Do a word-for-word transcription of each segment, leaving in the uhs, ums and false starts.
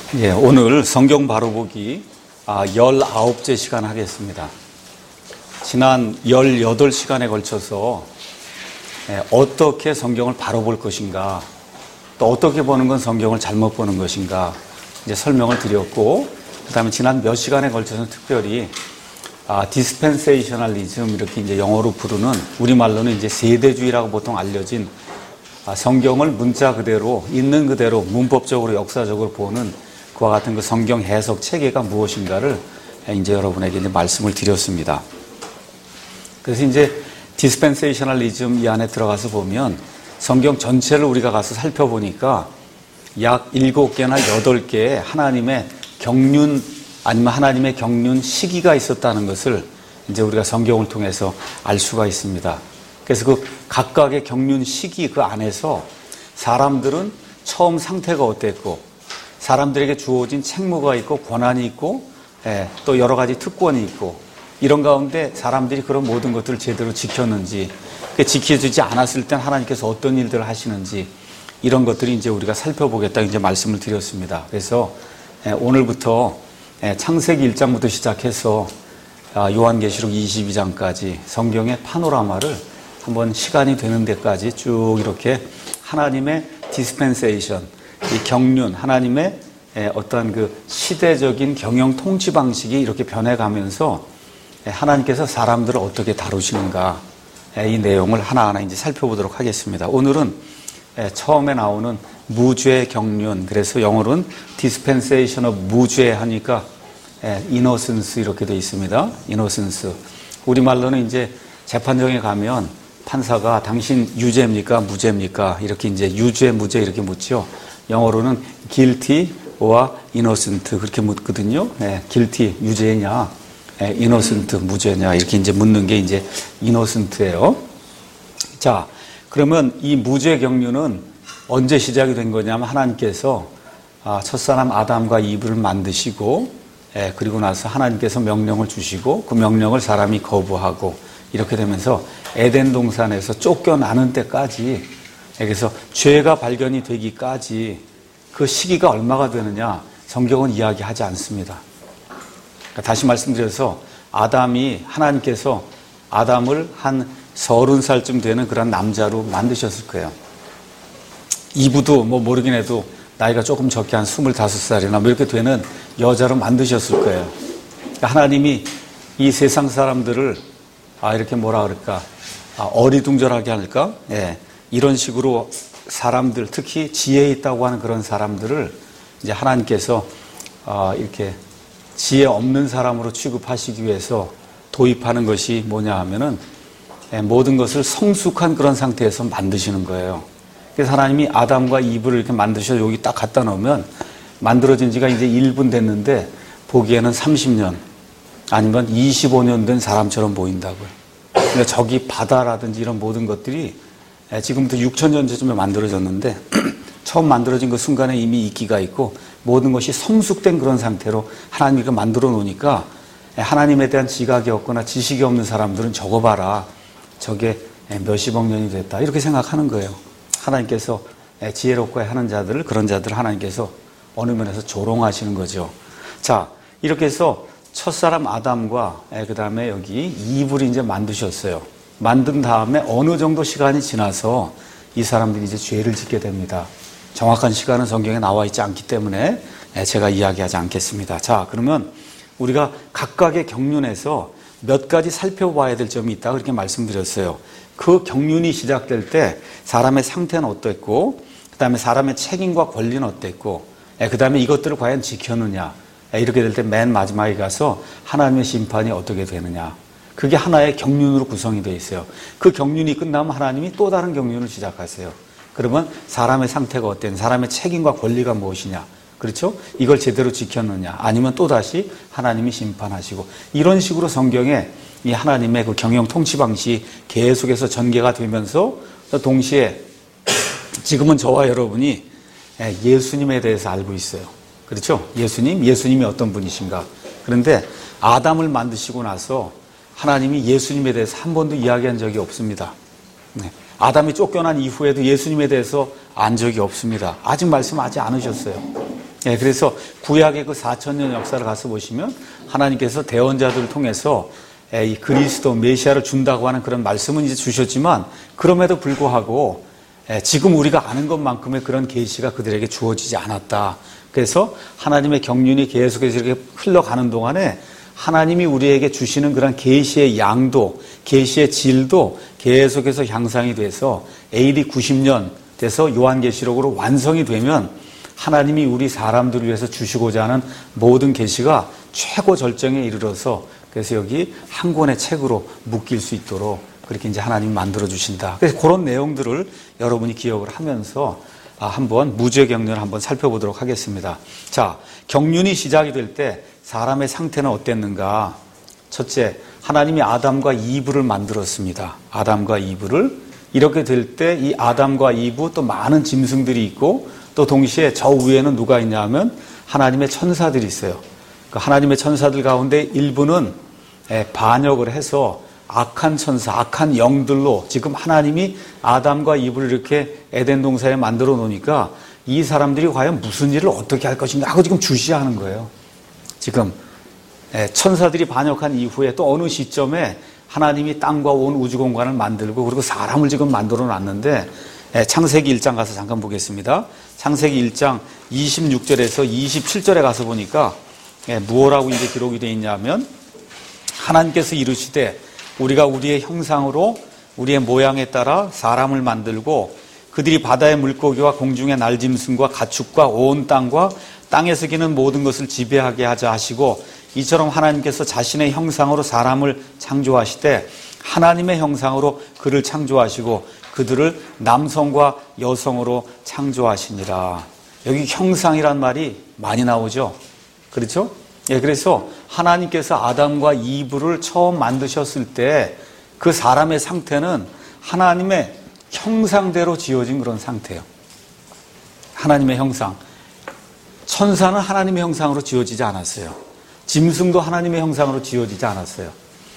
예, 오늘 성경 바로보기 아, 열아홉째 시간 하겠습니다. 지난 열여덟 시간에 걸쳐서 예, 어떻게 성경을 바로 볼 것인가, 또 어떻게 보는 건 성경을 잘못 보는 것인가 이제 설명을 드렸고, 그 다음에 지난 몇 시간에 걸쳐서 특별히 아, 디스펜세이셔널리즘 이렇게 이제 영어로 부르는, 우리말로는 이제 세대주의라고 보통 알려진 아, 성경을 문자 그대로 있는 그대로 문법적으로 역사적으로 보는 그와 같은 그 성경 해석 체계가 무엇인가를 이제 여러분에게 이제 말씀을 드렸습니다. 그래서 이제 디스펜세이셔널리즘 이 안에 들어가서 보면 성경 전체를 우리가 가서 살펴보니까 약 일곱 개나 여덟 개의 하나님의 경륜, 아니면 하나님의 경륜 시기가 있었다는 것을 이제 우리가 성경을 통해서 알 수가 있습니다. 그래서 그 각각의 경륜 시기 그 안에서 사람들은 처음 상태가 어땠고, 사람들에게 주어진 책무가 있고 권한이 있고, 예, 또 여러 가지 특권이 있고, 이런 가운데 사람들이 그런 모든 것들을 제대로 지켰는지, 지켜주지 않았을 땐 하나님께서 어떤 일들을 하시는지, 이런 것들이 이제 우리가 살펴보겠다 이제 말씀을 드렸습니다. 그래서 예, 오늘부터 예, 창세기 일 장부터 시작해서 아, 요한계시록 이십이 장까지 성경의 파노라마를 한번 시간이 되는 데까지 쭉 이렇게 하나님의 디스펜세이션, 이 경륜, 하나님의 어떤 그 시대적인 경영 통치 방식이 이렇게 변해가면서 하나님께서 사람들을 어떻게 다루시는가, 이 내용을 하나하나 이제 살펴보도록 하겠습니다. 오늘은 처음에 나오는 무죄 경륜, 그래서 영어로는 dispensation of 무죄 하니까 innocence 이렇게 되어 있습니다. innocence. 우리말로는 이제 재판정에 가면 판사가 당신 유죄입니까? 무죄입니까? 이렇게 이제 유죄, 무죄 이렇게 묻죠. 영어로는 guilty or innocent 그렇게 묻거든요. 네, guilty 유죄냐, 네, innocent 무죄냐 이렇게 이제 묻는 게 이제 innocent예요. 자, 그러면 이 무죄 경륜은 언제 시작이 된 거냐면 하나님께서 아, 첫사람 아담과 이브를 만드시고, 예, 그리고 나서 하나님께서 명령을 주시고 그 명령을 사람이 거부하고 이렇게 되면서 에덴 동산에서 쫓겨나는 때까지, 그래서 죄가 발견이 되기까지 그 시기가 얼마가 되느냐 성경은 이야기하지 않습니다. 그러니까 다시 말씀드려서 아담이, 하나님께서 아담을 한 서른 살쯤 되는 그런 남자로 만드셨을 거예요. 이브도 뭐 모르긴 해도 나이가 조금 적게 한 스물다섯 살이나 뭐 이렇게 되는 여자로 만드셨을 거예요. 그러니까 하나님이 이 세상 사람들을 아 이렇게 뭐라 그럴까, 아, 어리둥절하게 할까, 예. 이런 식으로 사람들, 특히 지혜 있다고 하는 그런 사람들을 이제 하나님께서 어, 이렇게 지혜 없는 사람으로 취급하시기 위해서 도입하는 것이 뭐냐 하면은 모든 것을 성숙한 그런 상태에서 만드시는 거예요. 그래서 하나님이 아담과 이브를 이렇게 만드셔서 여기 딱 갖다 놓으면 만들어진 지가 이제 일 분 됐는데 보기에는 삼십 년 아니면 이십오 년 된 사람처럼 보인다고요. 그러니까 저기 바다라든지 이런 모든 것들이 지금부터 육천 년 전쯤에 만들어졌는데 처음 만들어진 그 순간에 이미 이끼가 있고 모든 것이 성숙된 그런 상태로 하나님이 만들어 놓으니까 하나님에 대한 지각이 없거나 지식이 없는 사람들은 저거 봐라, 저게 몇십억 년이 됐다 이렇게 생각하는 거예요. 하나님께서 지혜롭고 하는 자들을, 그런 자들을 하나님께서 어느 면에서 조롱하시는 거죠. 자, 이렇게 해서 첫사람 아담과 그 다음에 여기 이브를 이제 만드셨어요. 만든 다음에 어느 정도 시간이 지나서 이 사람들이 이제 죄를 짓게 됩니다. 정확한 시간은 성경에 나와 있지 않기 때문에 제가 이야기하지 않겠습니다. 자, 그러면 우리가 각각의 경륜에서 몇 가지 살펴봐야 될 점이 있다 그렇게 말씀드렸어요. 그 경륜이 시작될 때 사람의 상태는 어땠고, 그 다음에 사람의 책임과 권리는 어땠고, 그 다음에 이것들을 과연 지켰느냐, 이렇게 될 때 맨 마지막에 가서 하나님의 심판이 어떻게 되느냐, 그게 하나의 경륜으로 구성이 되어 있어요. 그 경륜이 끝나면 하나님이 또 다른 경륜을 시작하세요. 그러면 사람의 상태가 어땠냐, 사람의 책임과 권리가 무엇이냐, 그렇죠? 이걸 제대로 지켰느냐, 아니면 또다시 하나님이 심판하시고, 이런 식으로 성경에 이 하나님의 그 경영 통치 방식이 계속해서 전개가 되면서 동시에 지금은 저와 여러분이 예수님에 대해서 알고 있어요. 그렇죠? 예수님, 예수님이 어떤 분이신가. 그런데 아담을 만드시고 나서 하나님이 예수님에 대해서 한 번도 이야기한 적이 없습니다. 네. 아담이 쫓겨난 이후에도 예수님에 대해서 안 적이 없습니다. 아직 말씀하지 않으셨어요. 예, 그래서 구약의 그 사천 년 역사를 가서 보시면 하나님께서 대언자들을 통해서 예, 이 그리스도 메시아를 준다고 하는 그런 말씀은 이제 주셨지만 그럼에도 불구하고 예, 지금 우리가 아는 것만큼의 그런 계시가 그들에게 주어지지 않았다. 그래서 하나님의 경륜이 계속해서 이렇게 흘러가는 동안에 하나님이 우리에게 주시는 그런 계시의 양도, 계시의 질도 계속해서 향상이 돼서 에이디 구십 년 돼서 요한계시록으로 완성이 되면 하나님이 우리 사람들을 위해서 주시고자 하는 모든 계시가 최고 절정에 이르러서 그래서 여기 한 권의 책으로 묶일 수 있도록 그렇게 이제 하나님이 만들어 주신다. 그래서 그런 내용들을 여러분이 기억을 하면서 한번 무죄 경륜을 한번 살펴보도록 하겠습니다. 자, 경륜이 시작이 될 때 사람의 상태는 어땠는가? 첫째, 하나님이 아담과 이브를 만들었습니다. 아담과 이브를 이렇게 될 때 이 아담과 이브 또 많은 짐승들이 있고 또 동시에 저 위에는 누가 있냐 하면 하나님의 천사들이 있어요. 그 하나님의 천사들 가운데 일부는 반역을 해서 악한 천사, 악한 영들로 지금 하나님이 아담과 이브를 이렇게 에덴 동산에 만들어 놓으니까 이 사람들이 과연 무슨 일을 어떻게 할 것인가 하고 지금 주시하는 거예요. 지금 천사들이 반역한 이후에 또 어느 시점에 하나님이 땅과 온 우주공간을 만들고 그리고 사람을 지금 만들어 놨는데 창세기 일 장 가서 잠깐 보겠습니다. 창세기 일 장 이십육 절에서 이십칠 절에 가서 보니까 무엇라고 이제 기록이 되어 있냐면 하나님께서 이르시되 우리가 우리의 형상으로 우리의 모양에 따라 사람을 만들고 그들이 바다의 물고기와 공중의 날짐승과 가축과 온 땅과 땅에서 기는 모든 것을 지배하게 하자 하시고 이처럼 하나님께서 자신의 형상으로 사람을 창조하시되 하나님의 형상으로 그를 창조하시고 그들을 남성과 여성으로 창조하시니라. 여기 형상이란 말이 많이 나오죠. 그렇죠? 예, 그래서 하나님께서 아담과 이브를 처음 만드셨을 때 그 사람의 상태는 하나님의 형상대로 지어진 그런 상태예요. 하나님의 형상. 천사는 하나님의 형상으로 지어지지 않았어요. 짐승도 하나님의 형상으로 지어지지 않았어요.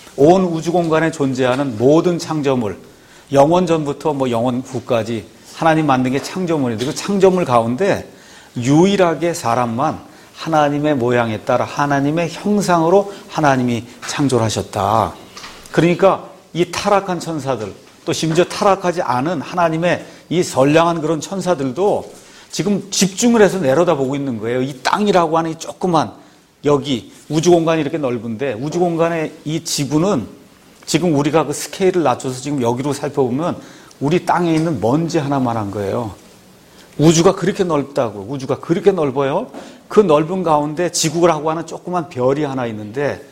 온 우주 공간에 존재하는 모든 창조물, 영원 전부터 뭐 영원 후까지 하나님 만든 게 창조물인데 그 창조물 가운데 유일하게 사람만 하나님의 모양에 따라 하나님의 형상으로 하나님이 창조를 하셨다. 그러니까 이 타락한 천사들 또 심지어 타락하지 않은 하나님의 이 선량한 그런 천사들도 지금 집중을 해서 내려다보고 있는 거예요. 이 땅이라고 하는 이 조그만 여기 우주 공간이 이렇게 넓은데 우주 공간의 이 지구는 지금 우리가 그 스케일을 낮춰서 지금 여기로 살펴보면 우리 땅에 있는 먼지 하나만 한 거예요. 우주가 그렇게 넓다고. 우주가 그렇게 넓어요. 그 넓은 가운데 지구라고 하는 조그만 별이 하나 있는데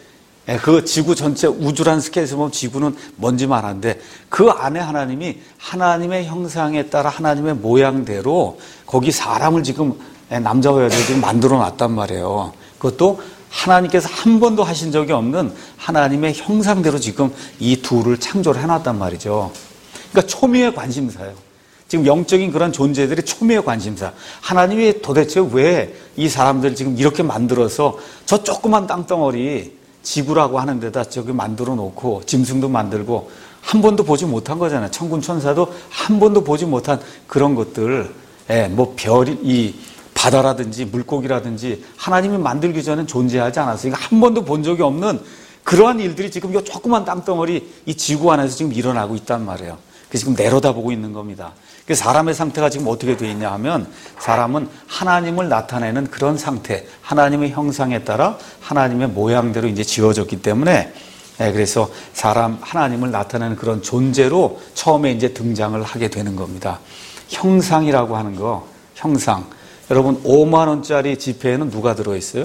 그 지구 전체 우주라는 스케일에서 보면 지구는 먼지만 한데 그 안에 하나님이 하나님의 형상에 따라 하나님의 모양대로 거기 사람을 지금 남자와 여자를 지금 만들어 놨단 말이에요. 그것도 하나님께서 한 번도 하신 적이 없는 하나님의 형상대로 지금 이 둘을 창조를 해놨단 말이죠. 그러니까 초미의 관심사예요. 지금 영적인 그런 존재들이 초미의 관심사. 하나님이 도대체 왜 이 사람들을 지금 이렇게 만들어서 저 조그만 땅덩어리 지구라고 하는 데다 저기 만들어 놓고 짐승도 만들고 한 번도 보지 못한 거잖아요. 천군 천사도 한 번도 보지 못한 그런 것들. 예, 뭐 별이 이 바다라든지 물고기라든지 하나님이 만들기 전엔 존재하지 않았으니까 한 번도 본 적이 없는 그러한 일들이 지금 이 조그만 땅덩어리 이 지구 안에서 지금 일어나고 있단 말이에요. 그래서 지금 내려다보고 있는 겁니다. 그래서 사람의 상태가 지금 어떻게 되어 있냐 하면 사람은 하나님을 나타내는 그런 상태, 하나님의 형상에 따라 하나님의 모양대로 이제 지어졌기 때문에 그래서 사람, 하나님을 나타내는 그런 존재로 처음에 이제 등장을 하게 되는 겁니다. 형상이라고 하는 거, 형상. 여러분, 오만 원짜리 지폐에는 누가 들어있어요?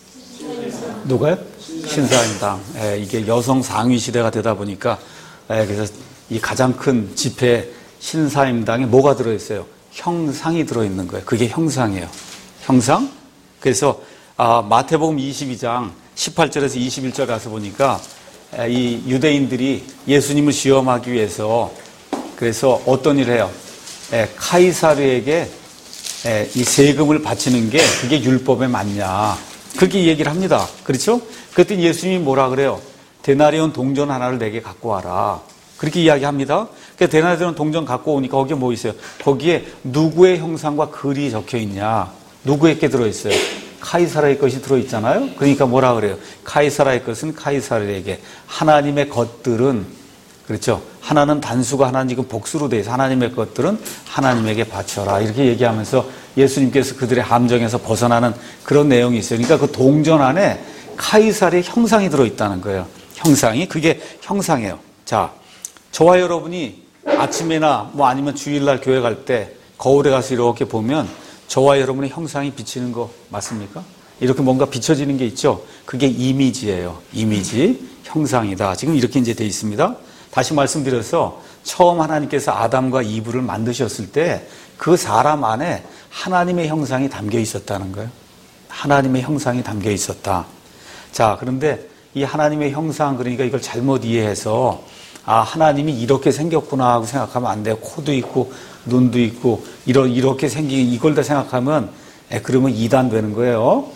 신사임당. 누가요? 신사임당. 예, 이게 여성 상위 시대가 되다 보니까, 예, 그래서 이 가장 큰 지폐 신사임당에 뭐가 들어있어요? 형상이 들어있는 거예요. 그게 형상이에요. 형상? 그래서, 아, 마태복음 이십이 장 십팔 절에서 이십일 절 가서 보니까, 예, 이 유대인들이 예수님을 시험하기 위해서, 그래서 어떤 일을 해요? 예, 카이사르에게 예, 이 세금을 바치는 게 그게 율법에 맞냐. 그렇게 얘기를 합니다. 그렇죠? 그랬더니 예수님이 뭐라 그래요? 데나리온 동전 하나를 내게 갖고 와라. 그렇게 이야기합니다. 그래서 데나리온 동전 갖고 오니까 거기에 뭐 있어요? 거기에 누구의 형상과 글이 적혀 있냐. 누구에게 들어있어요? 카이사라의 것이 들어있잖아요. 그러니까 뭐라 그래요? 카이사라의 것은 카이사라에게, 하나님의 것들은, 그렇죠? 하나는 단수가 하나는 지금 복수로 돼 있어. 하나님의 것들은 하나님에게 바쳐라. 이렇게 얘기하면서 예수님께서 그들의 함정에서 벗어나는 그런 내용이 있어요. 그러니까 그 동전 안에 카이사르의 형상이 들어있다는 거예요. 형상이. 그게 형상이에요. 자, 저와 여러분이 아침이나 뭐 아니면 주일날 교회 갈 때 거울에 가서 이렇게 보면 저와 여러분의 형상이 비치는 거 맞습니까? 이렇게 뭔가 비춰지는 게 있죠? 그게 이미지예요. 이미지, 형상이다. 지금 이렇게 이제 돼 있습니다. 다시 말씀드려서 처음 하나님께서 아담과 이브를 만드셨을 때 그 사람 안에 하나님의 형상이 담겨 있었다는 거예요. 하나님의 형상이 담겨 있었다. 자, 그런데 이 하나님의 형상, 그러니까 이걸 잘못 이해해서 아, 하나님이 이렇게 생겼구나 하고 생각하면 안 돼요. 코도 있고 눈도 있고 이러, 이렇게 생긴 이걸 다 생각하면 에, 그러면 이단 되는 거예요.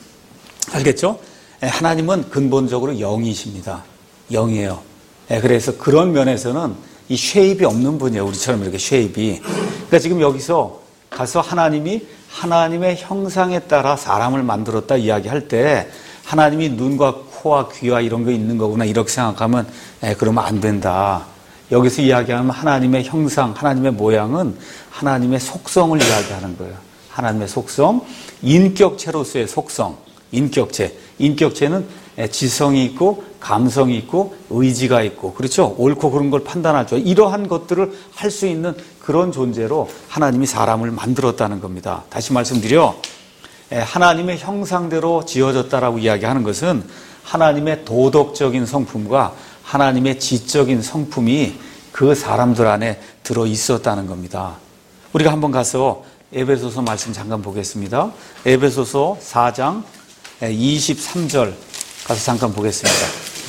알겠죠? 에, 하나님은 근본적으로 영이십니다. 영이에요. 에, 그래서 그런 면에서는 이 쉐입이 없는 분이에요. 우리처럼 이렇게 쉐입이. 그러니까 지금 여기서 가서 하나님이 하나님의 형상에 따라 사람을 만들었다 이야기할 때 하나님이 눈과 코와 귀와 이런 거 있는 거구나 이렇게 생각하면 에, 그러면 안 된다. 여기서 이야기하면 하나님의 형상, 하나님의 모양은 하나님의 속성을 이야기하는 거예요. 하나님의 속성, 인격체로서의 속성, 인격체. 인격체는 지성이 있고 감성이 있고 의지가 있고 그렇죠? 옳고 그른 걸 판단할 줄 이러한 것들을 할 수 있는 그런 존재로 하나님이 사람을 만들었다는 겁니다. 다시 말씀드려 하나님의 형상대로 지어졌다라고 이야기하는 것은 하나님의 도덕적인 성품과 하나님의 지적인 성품이 그 사람들 안에 들어 있었다는 겁니다. 우리가 한번 가서 에베소서 말씀 잠깐 보겠습니다. 에베소서 사 장 이십삼 절 가서 잠깐 보겠습니다.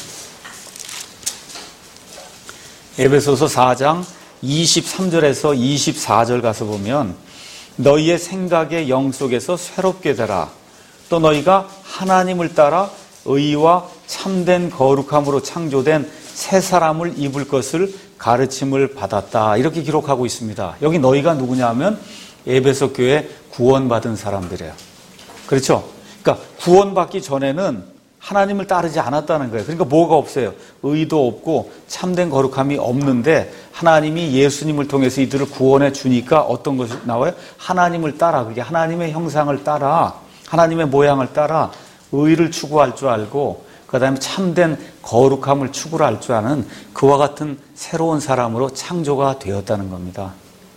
에베소서 사 장 이십삼 절에서 이십사 절 가서 보면 너희의 생각의 영 속에서 새롭게 되라. 또 너희가 하나님을 따라 의와 참된 거룩함으로 창조된 새 사람을 입을 것을 가르침을 받았다. 이렇게 기록하고 있습니다. 여기 너희가 누구냐 하면 에베소 교회 구원받은 사람들이에요. 그렇죠? 그러니까 구원받기 전에는 하나님을 따르지 않았다는 거예요. 그러니까 뭐가 없어요? 의도 없고 참된 거룩함이 없는데 하나님이 예수님을 통해서 이들을 구원해 주니까 어떤 것이 나와요? 하나님을 따라, 그게 하나님의 형상을 따라, 하나님의 모양을 따라 의를 추구할 줄 알고 그 다음에 참된 거룩함을 추구할 줄 아는 그와 같은 새로운 사람으로 창조가 되었다는 겁니다.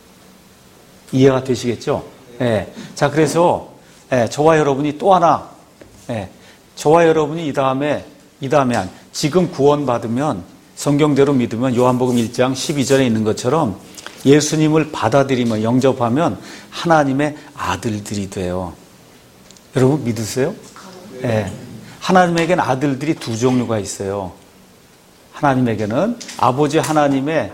이해가 되시겠죠? 네. 자, 그래서 네, 저와 여러분이 또 하나 네, 저와 여러분이 이 다음에, 이 다음에 한, 지금 구원받으면, 성경대로 믿으면 요한복음 일 장 십이 절에 있는 것처럼 예수님을 받아들이면, 영접하면 하나님의 아들들이 돼요. 여러분 믿으세요? 네. 하나님에게는 아들들이 두 종류가 있어요. 하나님에게는 아버지 하나님의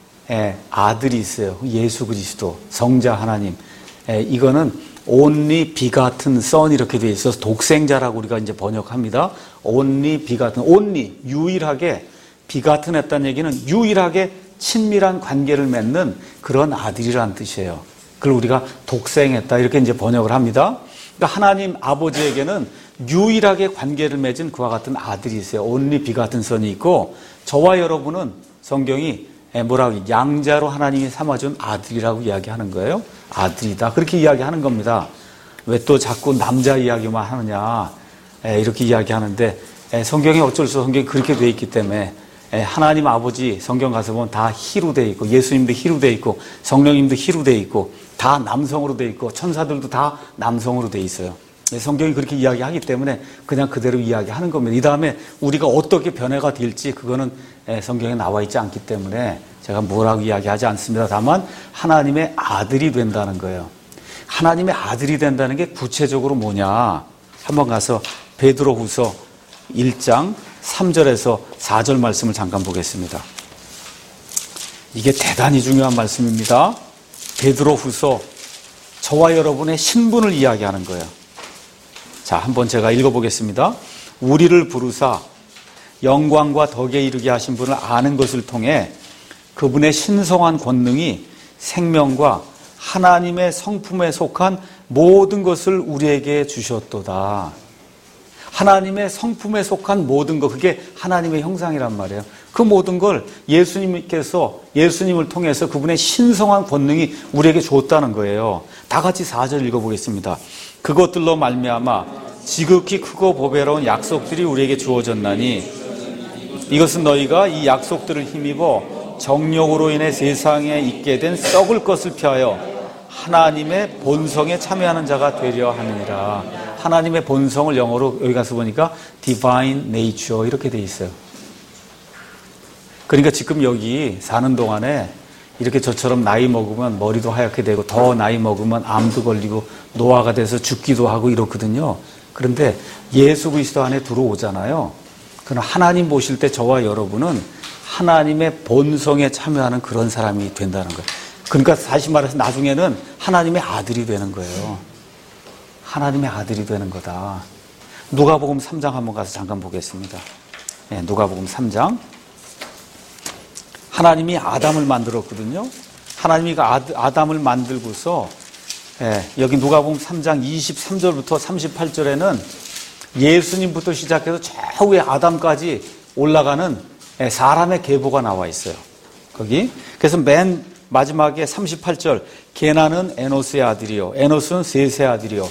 아들이 있어요. 예수 그리스도, 성자 하나님. 이거는 only begotten son 이렇게 되어 있어서 독생자라고 우리가 이제 번역합니다. only begotten, only 유일하게 begotten 했다는 얘기는 유일하게 친밀한 관계를 맺는 그런 아들이라는 뜻이에요. 그걸 우리가 독생했다 이렇게 이제 번역을 합니다. 그러니까 하나님 아버지에게는 유일하게 관계를 맺은 그와 같은 아들이 있어요. only begotten son이 있고 저와 여러분은 성경이 뭐라고 양자로 하나님이 삼아준 아들이라고 이야기하는 거예요. 아들이다. 그렇게 이야기하는 겁니다. 왜 또 자꾸 남자 이야기만 하느냐. 이렇게 이야기하는데 성경에 어쩔 수 없이 성경이 그렇게 돼 있기 때문에 하나님 아버지 성경 가서 보면 다 히로 돼 있고 예수님도 히로 돼 있고 성령님도 히로 돼 있고 다 남성으로 돼 있고 천사들도 다 남성으로 돼 있어요. 성경이 그렇게 이야기하기 때문에 그냥 그대로 이야기하는 겁니다. 이 다음에 우리가 어떻게 변화가 될지 그거는 성경에 나와 있지 않기 때문에 제가 뭐라고 이야기하지 않습니다. 다만 하나님의 아들이 된다는 거예요. 하나님의 아들이 된다는 게 구체적으로 뭐냐. 한번 가서 베드로후서 일 장 삼 절에서 사 절 말씀을 잠깐 보겠습니다. 이게 대단히 중요한 말씀입니다. 베드로후서 저와 여러분의 신분을 이야기하는 거예요. 자, 한번 제가 읽어보겠습니다. 우리를 부르사 영광과 덕에 이르게 하신 분을 아는 것을 통해 그분의 신성한 권능이 생명과 하나님의 성품에 속한 모든 것을 우리에게 주셨도다. 하나님의 성품에 속한 모든 것, 그게 하나님의 형상이란 말이에요. 그 모든 걸 예수님께서, 예수님을 통해서 그분의 신성한 권능이 우리에게 줬다는 거예요. 다 같이 사 절 읽어보겠습니다. 그것들로 말미암아 지극히 크고 보배로운 약속들이 우리에게 주어졌나니 이것은 너희가 이 약속들을 힘입어 정욕으로 인해 세상에 있게 된 썩을 것을 피하여 하나님의 본성에 참여하는 자가 되려 하느니라. 하나님의 본성을 영어로 여기 가서 보니까 divine nature 이렇게 돼 있어요. 그러니까 지금 여기 사는 동안에 이렇게 저처럼 나이 먹으면 머리도 하얗게 되고 더 나이 먹으면 암도 걸리고 노화가 돼서 죽기도 하고 이렇거든요. 그런데 예수 그리스도 안에 들어오잖아요. 그럼 하나님 보실 때 저와 여러분은 하나님의 본성에 참여하는 그런 사람이 된다는 거예요. 그러니까 다시 말해서 나중에는 하나님의 아들이 되는 거예요. 하나님의 아들이 되는 거다. 누가복음 삼 장 한번 가서 잠깐 보겠습니다. 네, 누가복음 삼 장. 하나님이 아담을 만들었거든요. 하나님이 아담을 만들고서 예, 여기 누가복음 삼 장 이십삼 절부터 삼십팔 절에는 예수님부터 시작해서 저 위에 아담까지 올라가는 예, 사람의 계보가 나와 있어요. 거기. 그래서 맨 마지막에 삼십팔 절 게나는 에노스의 아들이요 에노스는 셋의 아들이요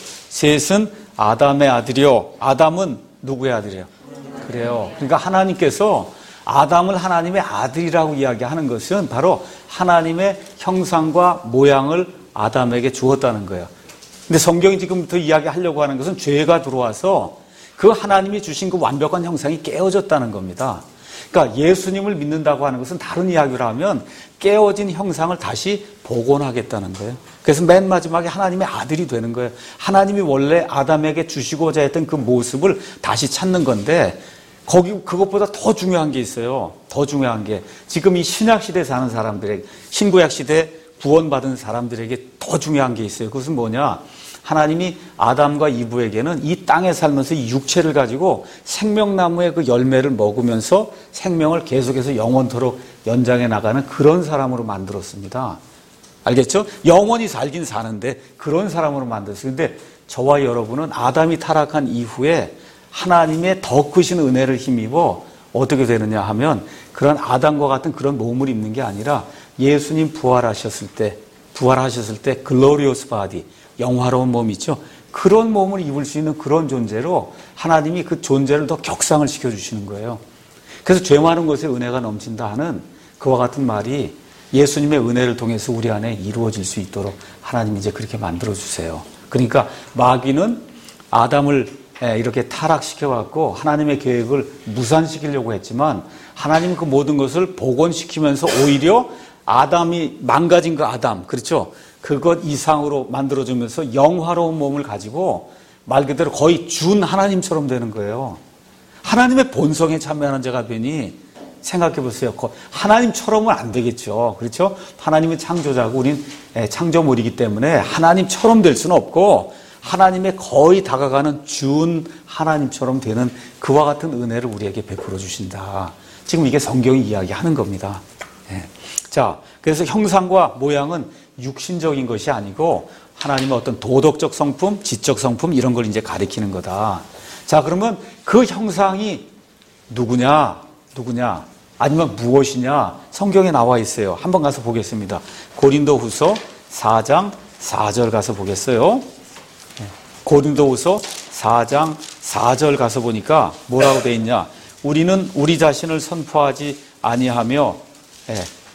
셋은 아담의 아들이요 아담은 누구의 아들이에요? 그래요. 그러니까 하나님께서 아담을 하나님의 아들이라고 이야기하는 것은 바로 하나님의 형상과 모양을 아담에게 주었다는 거예요. 근데 성경이 지금부터 이야기하려고 하는 것은 죄가 들어와서 그 하나님이 주신 그 완벽한 형상이 깨어졌다는 겁니다. 그러니까 예수님을 믿는다고 하는 것은 다른 이야기를 하면 깨어진 형상을 다시 복원하겠다는 거예요. 그래서 맨 마지막에 하나님의 아들이 되는 거예요. 하나님이 원래 아담에게 주시고자 했던 그 모습을 다시 찾는 건데 거기 그것보다 더 중요한 게 있어요. 더 중요한 게 지금 이 신약 시대에 사는 사람들에게 신구약 시대에 구원받은 사람들에게 더 중요한 게 있어요. 그것은 뭐냐? 하나님이 아담과 이브에게는 이 땅에 살면서 이 육체를 가지고 생명나무의 그 열매를 먹으면서 생명을 계속해서 영원토록 연장해 나가는 그런 사람으로 만들었습니다. 알겠죠? 영원히 살긴 사는데 그런 사람으로 만들었어요. 근데 저와 여러분은 아담이 타락한 이후에 하나님의 더 크신 은혜를 힘입어 어떻게 되느냐 하면 그런 아담과 같은 그런 몸을 입는 게 아니라 예수님 부활하셨을 때 부활하셨을 때 글로리오스 바디 영화로운 몸 있죠. 그런 몸을 입을 수 있는 그런 존재로 하나님이 그 존재를 더 격상을 시켜주시는 거예요. 그래서 죄 많은 것에 은혜가 넘친다 하는 그와 같은 말이 예수님의 은혜를 통해서 우리 안에 이루어질 수 있도록 하나님이 이제 그렇게 만들어주세요. 그러니까 마귀는 아담을 이렇게 타락시켜갖고 하나님의 계획을 무산시키려고 했지만 하나님은 그 모든 것을 복원시키면서 오히려 아담이 망가진 그 아담, 그렇죠? 그것 이상으로 만들어주면서 영화로운 몸을 가지고 말 그대로 거의 준 하나님처럼 되는 거예요. 하나님의 본성에 참여하는 자가 되니 생각해 보세요. 하나님처럼은 안 되겠죠. 그렇죠? 하나님은 창조자고 우린 창조물이기 때문에 하나님처럼 될 수는 없고 하나님의 거의 다가가는 준 하나님처럼 되는 그와 같은 은혜를 우리에게 베풀어 주신다. 지금 이게 성경이 이야기하는 겁니다. 네. 자, 그래서 형상과 모양은 육신적인 것이 아니고 하나님의 어떤 도덕적 성품, 지적 성품 이런 걸 이제 가리키는 거다. 자, 그러면 그 형상이 누구냐? 누구냐? 아니면 무엇이냐? 성경에 나와 있어요. 한번 가서 보겠습니다. 고린도후서 사 장 사 절 가서 보겠어요. 고린도후서 사 장 사 절 가서 보니까 뭐라고 돼 있냐? 우리는 우리 자신을 선포하지 아니하며 예.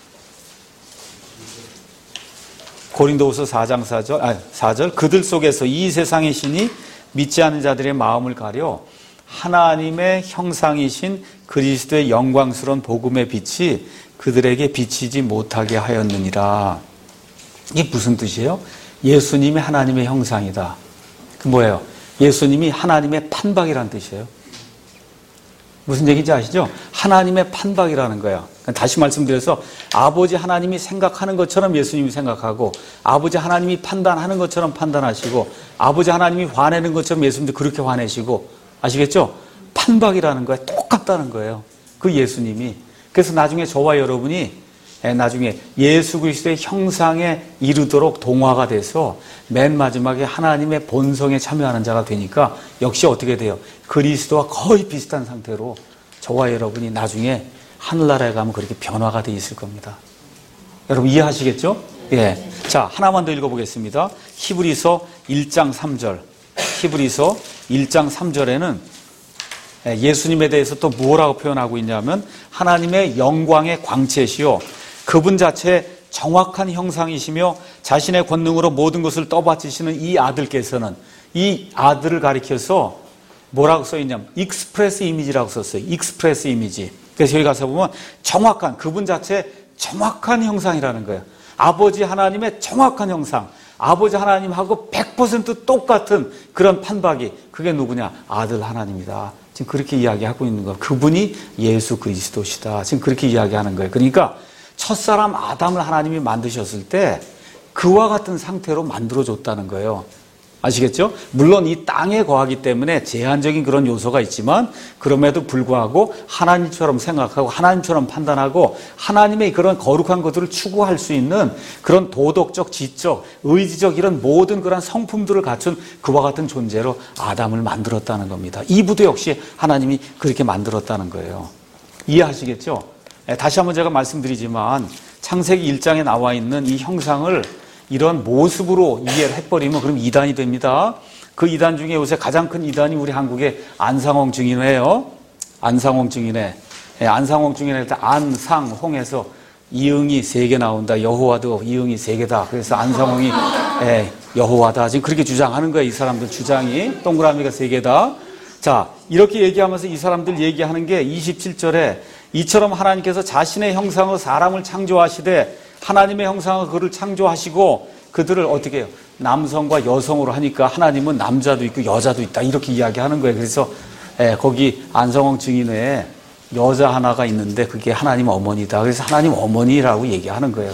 고린도후서 사 장 사 절, 아니, 사 절 그들 속에서 이 세상의 신이 믿지 않는 자들의 마음을 가려 하나님의 형상이신 그리스도의 영광스러운 복음의 빛이 그들에게 비치지 못하게 하였느니라. 이게 무슨 뜻이에요? 예수님이 하나님의 형상이다. 그 뭐예요? 예수님이 하나님의 판박이라는 뜻이에요. 무슨 얘기인지 아시죠? 하나님의 판박이라는 거예요. 다시 말씀드려서 아버지 하나님이 생각하는 것처럼 예수님이 생각하고 아버지 하나님이 판단하는 것처럼 판단하시고 아버지 하나님이 화내는 것처럼 예수님도 그렇게 화내시고 아시겠죠? 판박이라는 거예요. 똑같다는 거예요. 그 예수님이. 그래서 나중에 저와 여러분이 나중에 예수 그리스도의 형상에 이르도록 동화가 돼서 맨 마지막에 하나님의 본성에 참여하는 자가 되니까 역시 어떻게 돼요? 그리스도와 거의 비슷한 상태로 저와 여러분이 나중에 하늘나라에 가면 그렇게 변화가 돼 있을 겁니다. 여러분 이해하시겠죠? 예. 자, 하나만 더 읽어보겠습니다. 히브리서 일 장 삼 절. 히브리서 일 장 삼 절에는 예수님에 대해서 또 뭐라고 표현하고 있냐면 하나님의 영광의 광채시요 그분 자체의 정확한 형상이시며 자신의 권능으로 모든 것을 떠받치시는 이 아들께서는 이 아들을 가리켜서 뭐라고 써있냐면 익스프레스 이미지라고 썼어요. 익스프레스 이미지. 그래서 여기 가서 보면 정확한 그분 자체의 정확한 형상이라는 거예요. 아버지 하나님의 정확한 형상. 아버지 하나님하고 백 퍼센트 똑같은 그런 판박이 그게 누구냐? 아들 하나님이다. 지금 그렇게 이야기하고 있는 거예요. 그분이 예수 그리스도시다. 지금 그렇게 이야기하는 거예요. 그러니까 첫사람 아담을 하나님이 만드셨을 때 그와 같은 상태로 만들어줬다는 거예요. 아시겠죠? 물론 이 땅에 거하기 때문에 제한적인 그런 요소가 있지만 그럼에도 불구하고 하나님처럼 생각하고 하나님처럼 판단하고 하나님의 그런 거룩한 것들을 추구할 수 있는 그런 도덕적, 지적, 의지적 이런 모든 그런 성품들을 갖춘 그와 같은 존재로 아담을 만들었다는 겁니다. 이브도 역시 하나님이 그렇게 만들었다는 거예요. 이해하시겠죠? 다시 한번 제가 말씀드리지만 창세기 일 장에 나와 있는 이 형상을 이런 모습으로 이해를 해버리면 그럼 이단이 됩니다. 그 이단 중에 요새 가장 큰 이단이 우리 한국의 안상홍 증인회예요. 안상홍 증인회. 예, 안상홍 증인회 때 안상홍에서 이응이 세 개 나온다. 여호와도 이응이 세 개다. 그래서 안상홍이 예, 여호와다. 지금 그렇게 주장하는 거예요. 이 사람들 주장이. 동그라미가 세 개다. 자, 이렇게 얘기하면서 이 사람들 얘기하는 게 이십칠 절에 이처럼 하나님께서 자신의 형상으로 사람을 창조하시되 하나님의 형상으로 그를 창조하시고 그들을 어떻게 해요? 남성과 여성으로 하니까 하나님은 남자도 있고 여자도 있다 이렇게 이야기하는 거예요. 그래서 예, 거기 안성홍 증인회에 여자 하나가 있는데 그게 하나님 어머니다. 그래서 하나님 어머니라고 얘기하는 거예요.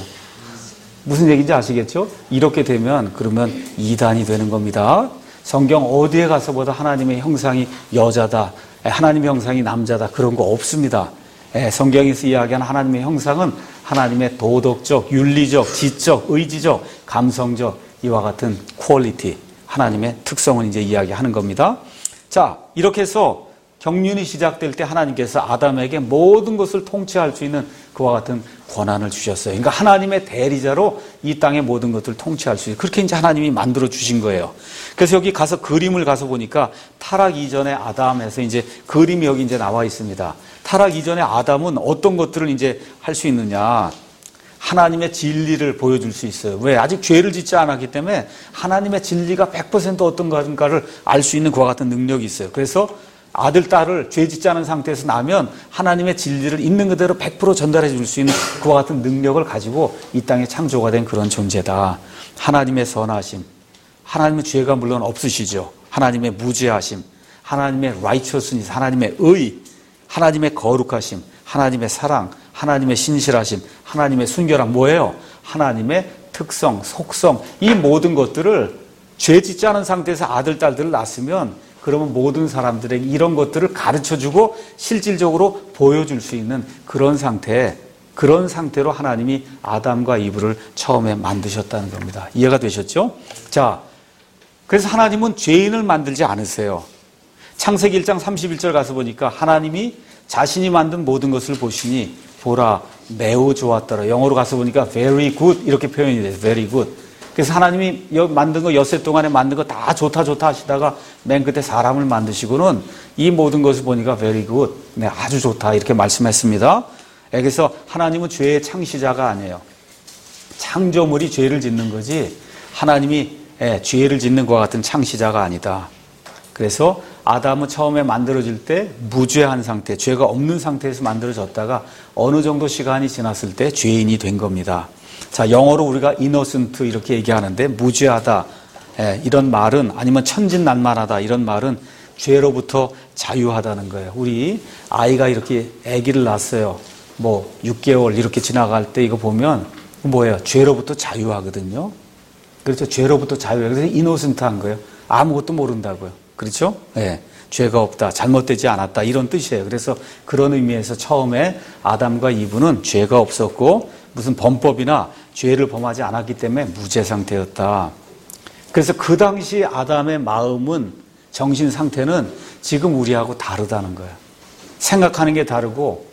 무슨 얘기인지 아시겠죠? 이렇게 되면 그러면 이단이 되는 겁니다. 성경 어디에 가서보다 하나님의 형상이 여자다, 하나님의 형상이 남자다 그런 거 없습니다. 성경에서 이야기하는 하나님의 형상은 하나님의 도덕적, 윤리적, 지적, 의지적, 감성적 이와 같은 퀄리티, 하나님의 특성을 이제 이야기하는 겁니다. 자, 이렇게 해서 경륜이 시작될 때 하나님께서 아담에게 모든 것을 통치할 수 있는 그와 같은 권한을 주셨어요. 그러니까 하나님의 대리자로 이 땅의 모든 것들을 통치할 수 있어요. 그렇게 이제 하나님이 만들어 주신 거예요. 그래서 여기 가서 그림을 가서 보니까 타락 이전의 아담에서 이제 그림이 여기 이제 나와 있습니다. 타락 이전의 아담은 어떤 것들을 이제 할 수 있느냐? 하나님의 진리를 보여줄 수 있어요. 왜? 아직 죄를 짓지 않았기 때문에 하나님의 진리가 백 퍼센트 어떤 건가를 알 수 있는 그와 같은 능력이 있어요. 그래서 아들, 딸을 죄 짓지 않은 상태에서 나면 하나님의 진리를 있는 그대로 백 퍼센트 전달해 줄 수 있는 그와 같은 능력을 가지고 이 땅에 창조가 된 그런 존재다. 하나님의 선하심, 하나님의 죄가 물론 없으시죠. 하나님의 무죄하심, 하나님의 righteousness, 하나님의 의, 하나님의 거룩하심, 하나님의 사랑, 하나님의 신실하심, 하나님의 순결함 뭐예요? 하나님의 특성, 속성 이 모든 것들을 죄 짓지 않은 상태에서 아들, 딸들을 낳았으면 그러면 모든 사람들에게 이런 것들을 가르쳐주고 실질적으로 보여줄 수 있는 그런 상태, 그런 상태로 하나님이 아담과 이브를 처음에 만드셨다는 겁니다. 이해가 되셨죠? 자, 그래서 하나님은 죄인을 만들지 않으세요. 창세기 일 장 삼십일 절 가서 보니까 하나님이 자신이 만든 모든 것을 보시니 보라 매우 좋았더라. 영어로 가서 보니까 very good 이렇게 표현이 돼요. very good. 그래서 하나님이 만든 거 엿새 동안에 만든 거 다 좋다 좋다 하시다가 맨 끝에 사람을 만드시고는 이 모든 것을 보니까 very good. 네, 아주 좋다 이렇게 말씀했습니다. 그래서 하나님은 죄의 창시자가 아니에요. 창조물이 죄를 짓는 거지 하나님이 죄를 짓는 것과 같은 창시자가 아니다. 그래서 아담은 처음에 만들어질 때 무죄한 상태, 죄가 없는 상태에서 만들어졌다가 어느 정도 시간이 지났을 때 죄인이 된 겁니다. 자, 영어로 우리가 innocent 이렇게 얘기하는데 무죄하다 예, 이런 말은 아니면 천진난만하다 이런 말은 죄로부터 자유하다는 거예요. 우리 아이가 이렇게 아기를 낳았어요. 뭐 육 개월 이렇게 지나갈 때 이거 보면 뭐예요? 죄로부터 자유하거든요. 그렇죠? 죄로부터 자유해요. 그래서 innocent한 거예요. 아무것도 모른다고요. 그렇죠? 예, 죄가 없다, 잘못되지 않았다 이런 뜻이에요. 그래서 그런 의미에서 처음에 아담과 이브는 죄가 없었고 무슨 범법이나 죄를 범하지 않았기 때문에 무죄 상태였다. 그래서 그 당시 아담의 마음은, 정신 상태는 지금 우리하고 다르다는 거예요. 생각하는 게 다르고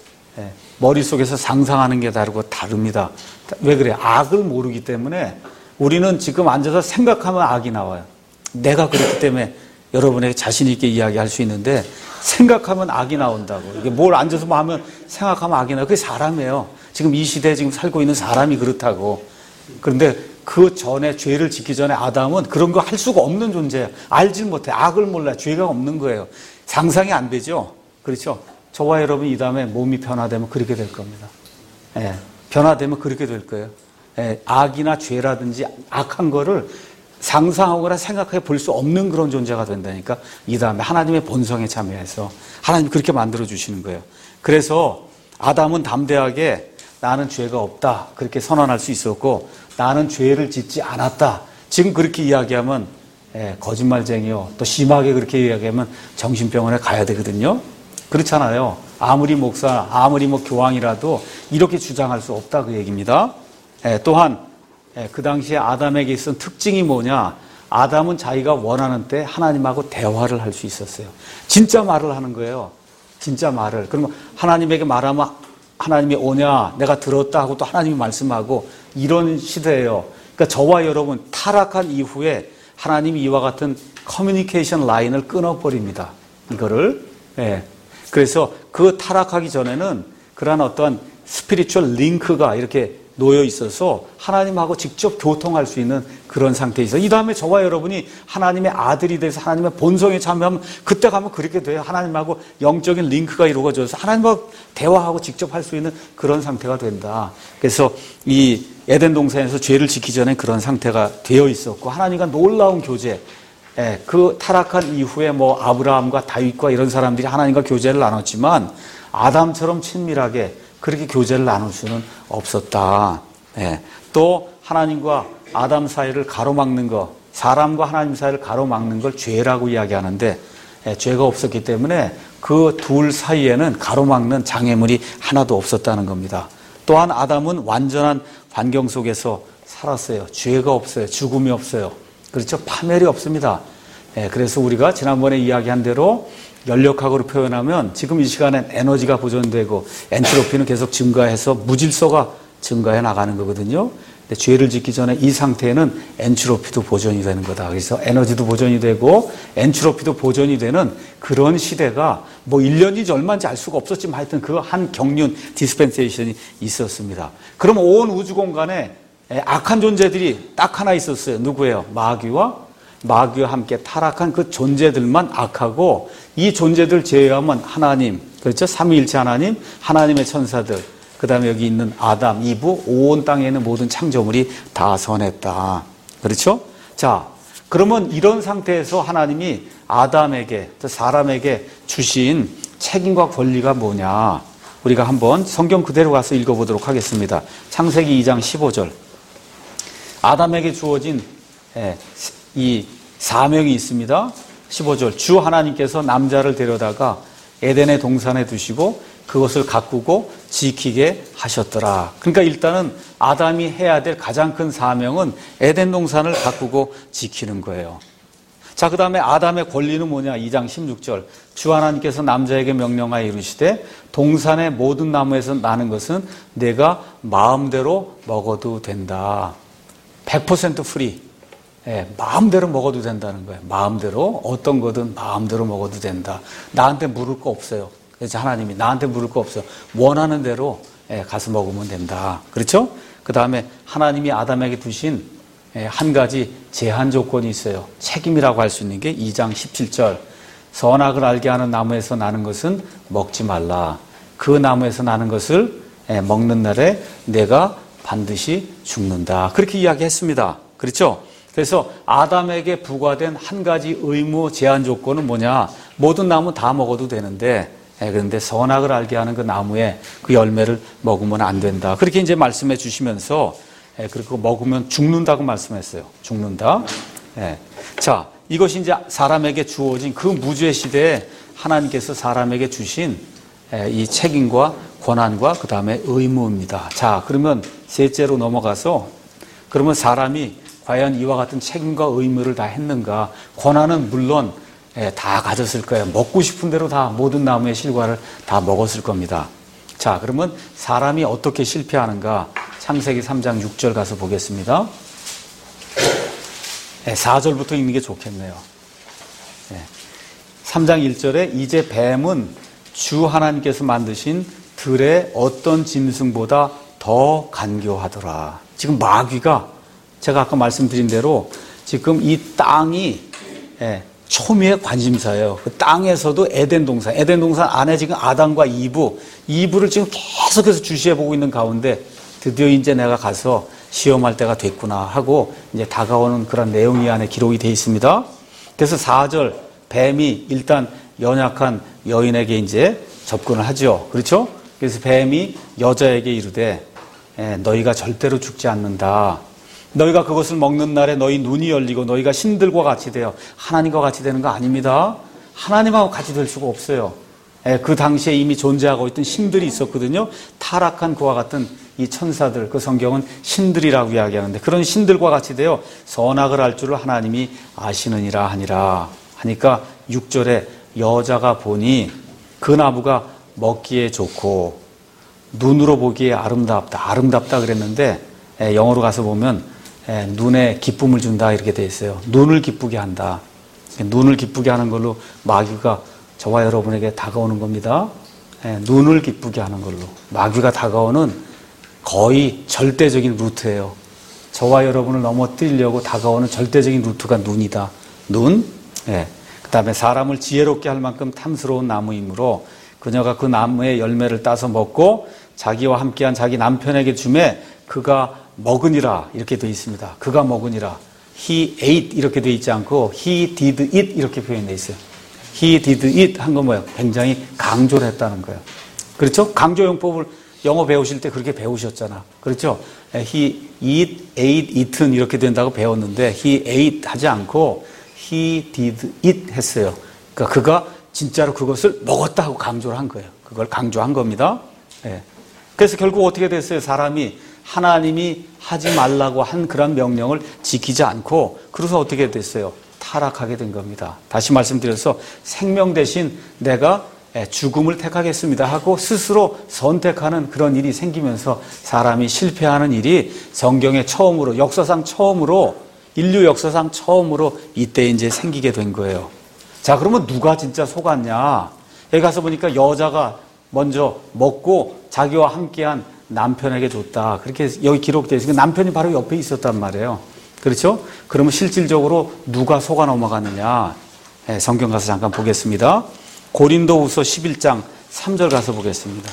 머릿속에서 상상하는 게 다르고 다릅니다. 왜 그래요? 악을 모르기 때문에 우리는 지금 앉아서 생각하면 악이 나와요. 내가 그렇기 때문에 여러분에게 자신 있게 이야기할 수 있는데 생각하면 악이 나온다고. 이게 뭘 앉아서 뭐 하면 생각하면 악이 나요. 그게 사람이에요. 지금 이 시대에 지금 살고 있는 사람이 그렇다고. 그런데 그 전에, 죄를 짓기 전에 아담은 그런 거 할 수가 없는 존재예요. 알질 못해. 악을 몰라. 죄가 없는 거예요. 상상이 안 되죠. 그렇죠? 저와 여러분 이 다음에 몸이 변화되면 그렇게 될 겁니다. 예, 변화되면 그렇게 될 거예요. 예, 악이나 죄라든지 악한 거를 상상하거나 생각해 볼 수 없는 그런 존재가 된다니까. 이 다음에 하나님의 본성에 참여해서 하나님이 그렇게 만들어 주시는 거예요. 그래서 아담은 담대하게 나는 죄가 없다 그렇게 선언할 수 있었고, 나는 죄를 짓지 않았다 지금 그렇게 이야기하면 예, 거짓말쟁이요, 또 심하게 그렇게 이야기하면 정신병원에 가야 되거든요. 그렇잖아요. 아무리 목사, 아무리 뭐 교황이라도 이렇게 주장할 수 없다 그 얘기입니다. 예, 또한 예, 그 당시에 아담에게 있었던 특징이 뭐냐, 아담은 자기가 원하는 때 하나님하고 대화를 할 수 있었어요. 진짜 말을 하는 거예요. 진짜 말을. 그러면 하나님에게 말하면 하나님이 오냐, 내가 들었다 하고 또 하나님이 말씀하고, 이런 시대예요. 그러니까 저와 여러분 타락한 이후에 하나님이 이와 같은 커뮤니케이션 라인을 끊어버립니다. 이거를. 예. 그래서 그 타락하기 전에는 그러한 어떤 스피리추얼 링크가 이렇게 놓여 있어서 하나님하고 직접 교통할 수 있는 그런 상태에 있어요. 이 다음에 저와 여러분이 하나님의 아들이 돼서 하나님의 본성에 참여하면 그때 가면 그렇게 돼요. 하나님하고 영적인 링크가 이루어져서 하나님하고 대화하고 직접 할 수 있는 그런 상태가 된다. 그래서 이 에덴 동산에서 죄를 짓기 전에 그런 상태가 되어 있었고, 하나님과 놀라운 교제, 예, 그 타락한 이후에 뭐 아브라함과 다윗과 이런 사람들이 하나님과 교제를 나눴지만 아담처럼 친밀하게 그렇게 교제를 나눌 수는 없었다. 예. 또 하나님과 아담 사이를 가로막는 것, 사람과 하나님 사이를 가로막는 걸 죄라고 이야기하는데, 예, 죄가 없었기 때문에 그 둘 사이에는 가로막는 장애물이 하나도 없었다는 겁니다. 또한 아담은 완전한 환경 속에서 살았어요. 죄가 없어요. 죽음이 없어요. 그렇죠? 파멸이 없습니다. 예, 그래서 우리가 지난번에 이야기한 대로 연력학으로 표현하면 지금 이 시간엔 에너지가 보존되고 엔트로피는 계속 증가해서 무질서가 증가해 나가는 거거든요. 근데 죄를 짓기 전에 이 상태에는 엔트로피도 보존이 되는 거다. 그래서 에너지도 보존이 되고 엔트로피도 보존이 되는 그런 시대가 뭐 일 년인지 얼마인지 알 수가 없었지만 하여튼 그 한 경륜 디스펜세이션이 있었습니다. 그럼 온 우주 공간에 악한 존재들이 딱 하나 있었어요. 누구예요? 마귀와 마귀와 함께 타락한 그 존재들만 악하고, 이 존재들 제외하면 하나님, 그렇죠? 삼위일체 하나님, 하나님의 천사들, 그 다음에 여기 있는 아담, 이브, 온 땅에 있는 모든 창조물이 다 선했다. 그렇죠? 자, 그러면 이런 상태에서 하나님이 아담에게, 사람에게 주신 책임과 권리가 뭐냐? 우리가 한번 성경 그대로 가서 읽어보도록 하겠습니다. 창세기 이 장 십오 절. 아담에게 주어진 이 사명이 있습니다. 십오 절. 주 하나님께서 남자를 데려다가 에덴의 동산에 두시고 그것을 가꾸고 지키게 하셨더라. 그러니까 일단은 아담이 해야 될 가장 큰 사명은 에덴 동산을 가꾸고 지키는 거예요. 자, 그 다음에 아담의 권리는 뭐냐? 이 장 십육 절. 주 하나님께서 남자에게 명령하여 이르시되 동산의 모든 나무에서 나는 것은 내가 마음대로 먹어도 된다. 백 퍼센트 프리. 예, 마음대로 먹어도 된다는 거예요. 마음대로, 어떤 거든 마음대로 먹어도 된다. 나한테 물을 거 없어요. 그래서 하나님이 나한테 물을 거 없어요. 원하는 대로 예, 가서 먹으면 된다. 그렇죠? 그 다음에 하나님이 아담에게 두신 예, 한 가지 제한 조건이 있어요. 책임이라고 할 수 있는 게 이 장 십칠 절. 선악을 알게 하는 나무에서 나는 것은 먹지 말라. 그 나무에서 나는 것을 예, 먹는 날에 내가 반드시 죽는다. 그렇게 이야기했습니다. 그렇죠? 그래서 아담에게 부과된 한 가지 의무 제한 조건은 뭐냐? 모든 나무 다 먹어도 되는데, 예, 그런데 선악을 알게 하는 그 나무에 그 열매를 먹으면 안 된다. 그렇게 이제 말씀해 주시면서, 예, 그리고 먹으면 죽는다고 말씀했어요. 죽는다. 예. 자, 이것이 이제 사람에게 주어진 그 무죄 시대에 하나님께서 사람에게 주신 예, 이 책임과 권한과 그 다음에 의무입니다. 자, 그러면 셋째로 넘어가서 그러면 사람이 과연 이와 같은 책임과 의무를 다 했는가? 권한은 물론 다 가졌을 거예요. 먹고 싶은 대로 다 모든 나무의 실과를 다 먹었을 겁니다. 자, 그러면 사람이 어떻게 실패하는가? 창세기 삼 장 육 절 가서 보겠습니다. 사 절부터 읽는 게 좋겠네요. 삼 장 일 절에 이제 뱀은 주 하나님께서 만드신 들의 어떤 짐승보다 더 간교하더라. 지금 마귀가 제가 아까 말씀드린 대로 지금 이 땅이 초미의 관심사예요. 그 땅에서도 에덴 동산, 에덴 동산 안에 지금 아담과 이브, 이브를 지금 계속해서 주시해보고 있는 가운데 드디어 이제 내가 가서 시험할 때가 됐구나 하고 이제 다가오는 그런 내용이 안에 기록이 되어 있습니다. 그래서 사 절 뱀이 일단 연약한 여인에게 이제 접근을 하죠. 그렇죠? 그래서 뱀이 여자에게 이르되 너희가 절대로 죽지 않는다. 너희가 그것을 먹는 날에 너희 눈이 열리고 너희가 신들과 같이 되어 하나님과 같이 되는 거 아닙니다. 하나님하고 같이 될 수가 없어요. 그 당시에 이미 존재하고 있던 신들이 있었거든요. 타락한 그와 같은 이 천사들, 그 성경은 신들이라고 이야기하는데 그런 신들과 같이 되어 선악을 알 줄을 하나님이 아시느니라 하니라 하니까 육 절에 여자가 보니 그 나무가 먹기에 좋고 눈으로 보기에 아름답다. 아름답다 그랬는데 영어로 가서 보면 눈에 기쁨을 준다 이렇게 돼 있어요. 눈을 기쁘게 한다. 눈을 기쁘게 하는 걸로 마귀가 저와 여러분에게 다가오는 겁니다. 눈을 기쁘게 하는 걸로 마귀가 다가오는 거의 절대적인 루트예요. 저와 여러분을 넘어뜨리려고 다가오는 절대적인 루트가 눈이다. 눈. 예. 그 다음에 사람을 지혜롭게 할 만큼 탐스러운 나무이므로 그녀가 그 나무의 열매를 따서 먹고 자기와 함께한 자기 남편에게 주매 그가 먹으니라 이렇게 되어 있습니다. 그가 먹으니라. He ate 이렇게 되어 있지 않고 He did eat 이렇게 표현되어 있어요. He did eat 한 건 뭐예요? 굉장히 강조를 했다는 거예요. 그렇죠? 강조용법을 영어 배우실 때 그렇게 배우셨잖아. 그렇죠? He eat, ate, eaten 이렇게 된다고 배웠는데 He ate 하지 않고 He did eat 했어요. 그러니까 그가 진짜로 그것을 먹었다 하고 강조를 한 거예요. 그걸 강조한 겁니다. 네. 그래서 결국 어떻게 됐어요? 사람이 하나님이 하지 말라고 한 그런 명령을 지키지 않고 그래서 어떻게 됐어요? 타락하게 된 겁니다. 다시 말씀드려서 생명 대신 내가 죽음을 택하겠습니다 하고 스스로 선택하는 그런 일이 생기면서 사람이 실패하는 일이 성경의 처음으로 역사상 처음으로 인류 역사상 처음으로 이때 이제 생기게 된 거예요. 자, 그러면 누가 진짜 속았냐? 여기 가서 보니까 여자가 먼저 먹고 자기와 함께한 남편에게 줬다. 그렇게 여기 기록되어 있으니까 남편이 바로 옆에 있었단 말이에요. 그렇죠? 그러면 실질적으로 누가 속아 넘어갔느냐? 네, 성경 가서 잠깐 보겠습니다. 고린도후서 십일 장 삼 절 가서 보겠습니다.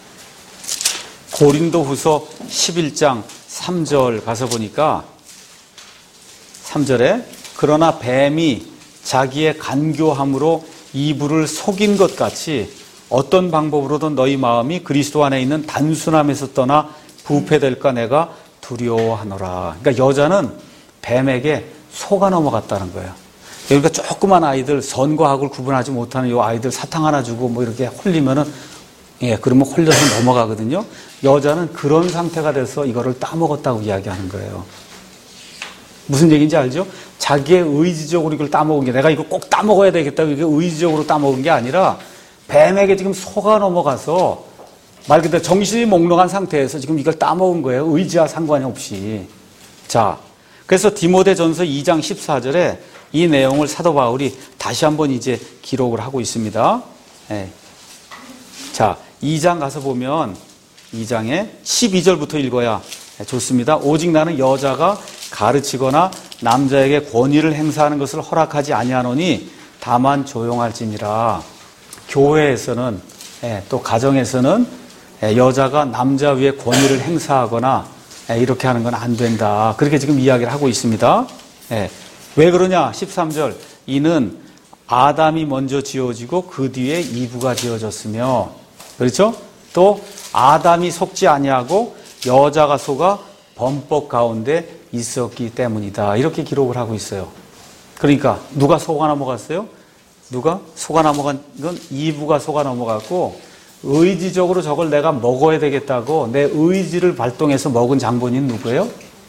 고린도후서 십일 장 삼 절 가서 보니까 삼 절에 그러나 뱀이 자기의 간교함으로 이브를 속인 것 같이 어떤 방법으로든 너희 마음이 그리스도 안에 있는 단순함에서 떠나 부패될까 내가 두려워하노라. 그러니까 여자는 뱀에게 속아 넘어갔다는 거예요. 그러니까 조그만 아이들 선과 악을 구분하지 못하는 이 아이들 사탕 하나 주고 뭐 이렇게 홀리면은 예, 그러면 홀려서 넘어가거든요. 여자는 그런 상태가 돼서 이거를 따먹었다고 이야기하는 거예요. 무슨 얘기인지 알죠? 자기의 의지적으로 이걸 따먹은 게 내가 이거 꼭 따먹어야 되겠다고 이게 의지적으로 따먹은 게 아니라 뱀에게 지금 속아 넘어가서 말 그대로 정신이 몽롱한 상태에서 지금 이걸 따먹은 거예요. 의지와 상관이 없이. 자, 그래서 디모데전서 이 장 십사 절에 이 내용을 사도 바울이 다시 한번 이제 기록을 하고 있습니다. 네. 자, 이 장 가서 보면 이 장에 십이 절부터 읽어야 좋습니다. 오직 나는 여자가 가르치거나 남자에게 권위를 행사하는 것을 허락하지 아니하노니 다만 조용할지니라. 교회에서는 또 가정에서는 여자가 남자 위에 권위를 행사하거나 이렇게 하는 건 안 된다. 그렇게 지금 이야기를 하고 있습니다. 왜 그러냐? 십삼 절 이는 아담이 먼저 지어지고 그 뒤에 이브가 지어졌으며 그렇죠? 또 아담이 속지 아니하고 여자가 속아 범법 가운데 있었기 때문이다. 이렇게 기록을 하고 있어요. 그러니까 누가 속아 넘어갔어요? 누가 속아 넘어간 건 이브가 속아 넘어갔고 의지적으로 저걸 내가 먹어야 되겠다고 내 의지를 발동해서 먹은 장본인 누구예요?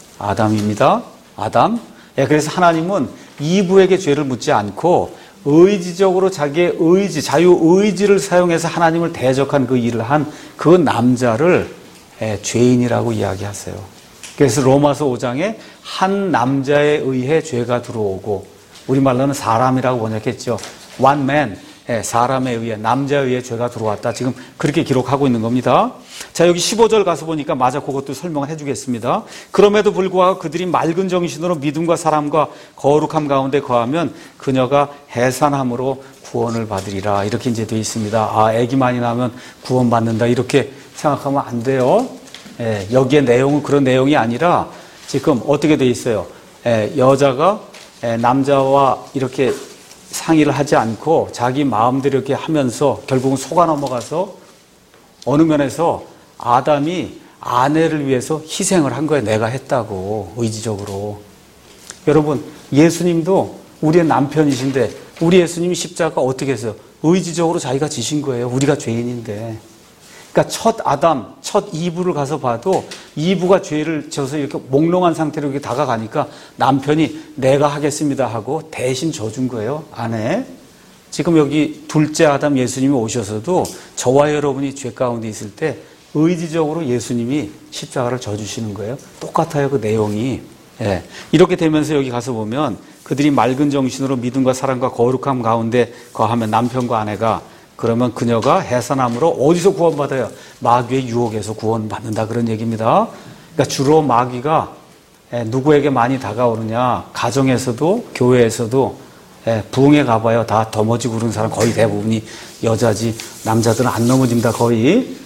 아담입니다. 아담. 예, 그래서 하나님은 이브에게 죄를 묻지 않고 의지적으로 자기의 의지, 자유의지를 사용해서 하나님을 대적한 그 일을 한 그 남자를 예, 죄인이라고 이야기하세요. 그래서 로마서 오 장에 한 남자에 의해 죄가 들어오고, 우리말로는 사람이라고 번역했죠. One man, 예, 사람에 의해, 남자에 의해 죄가 들어왔다. 지금 그렇게 기록하고 있는 겁니다. 자, 여기 십오 절 가서 보니까 마저 그것도 설명을 해주겠습니다. 그럼에도 불구하고 그들이 맑은 정신으로 믿음과 사람과 거룩함 가운데 거하면 그녀가 해산함으로 구원을 받으리라. 이렇게 이제 되어 있습니다. 아, 애기만이 나면 구원받는다. 이렇게 생각하면 안 돼요. 예, 여기에 내용은 그런 내용이 아니라 지금 어떻게 되어 있어요? 예, 여자가 예, 남자와 이렇게 상의를 하지 않고 자기 마음대로 이렇게 하면서 결국은 속아 넘어가서 어느 면에서 아담이 아내를 위해서 희생을 한 거예요. 내가 했다고, 의지적으로. 여러분, 예수님도 우리의 남편이신데 우리 예수님이 십자가 어떻게 했어요? 의지적으로 자기가 지신 거예요. 우리가 죄인인데. 그러니까 첫 아담, 첫 이브를 가서 봐도 이브가 죄를 져서 이렇게 몽롱한 상태로 이렇게 다가가니까 남편이 내가 하겠습니다 하고 대신 져준 거예요, 아내. 지금 여기 둘째 아담 예수님이 오셔서도 저와 여러분이 죄 가운데 있을 때 의지적으로 예수님이 십자가를 져주시는 거예요. 똑같아요, 그 내용이. 예. 이렇게 되면서 여기 가서 보면 그들이 맑은 정신으로 믿음과 사랑과 거룩함 가운데 거하면 남편과 아내가, 그러면 그녀가 해산함으로 어디서 구원받아요? 마귀의 유혹에서 구원받는다, 그런 얘기입니다. 그러니까 주로 마귀가 누구에게 많이 다가오느냐, 가정에서도 교회에서도 부흥에 가봐요. 다 넘어지고 그러는 사람 거의 대부분이 여자지, 남자들은 안 넘어집니다, 거의.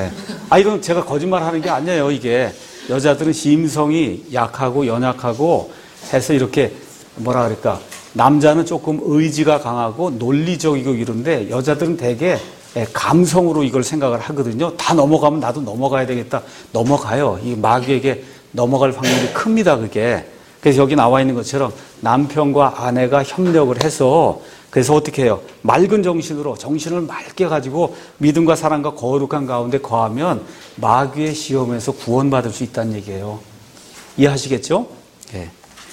아, 이건 제가 거짓말 하는 게 아니에요, 이게. 여자들은 심성이 약하고 연약하고 해서 이렇게 뭐라 그럴까, 남자는 조금 의지가 강하고 논리적이고 이런데 여자들은 되게 감성으로 이걸 생각을 하거든요. 다 넘어가면 나도 넘어가야 되겠다. 넘어가요. 이 마귀에게 넘어갈 확률이 큽니다, 그게. 그래서 여기 나와 있는 것처럼 남편과 아내가 협력을 해서, 그래서 어떻게 해요? 맑은 정신으로, 정신을 맑게 가지고 믿음과 사랑과 거룩한 가운데 거하면 마귀의 시험에서 구원받을 수 있다는 얘기예요. 이해하시겠죠? 네.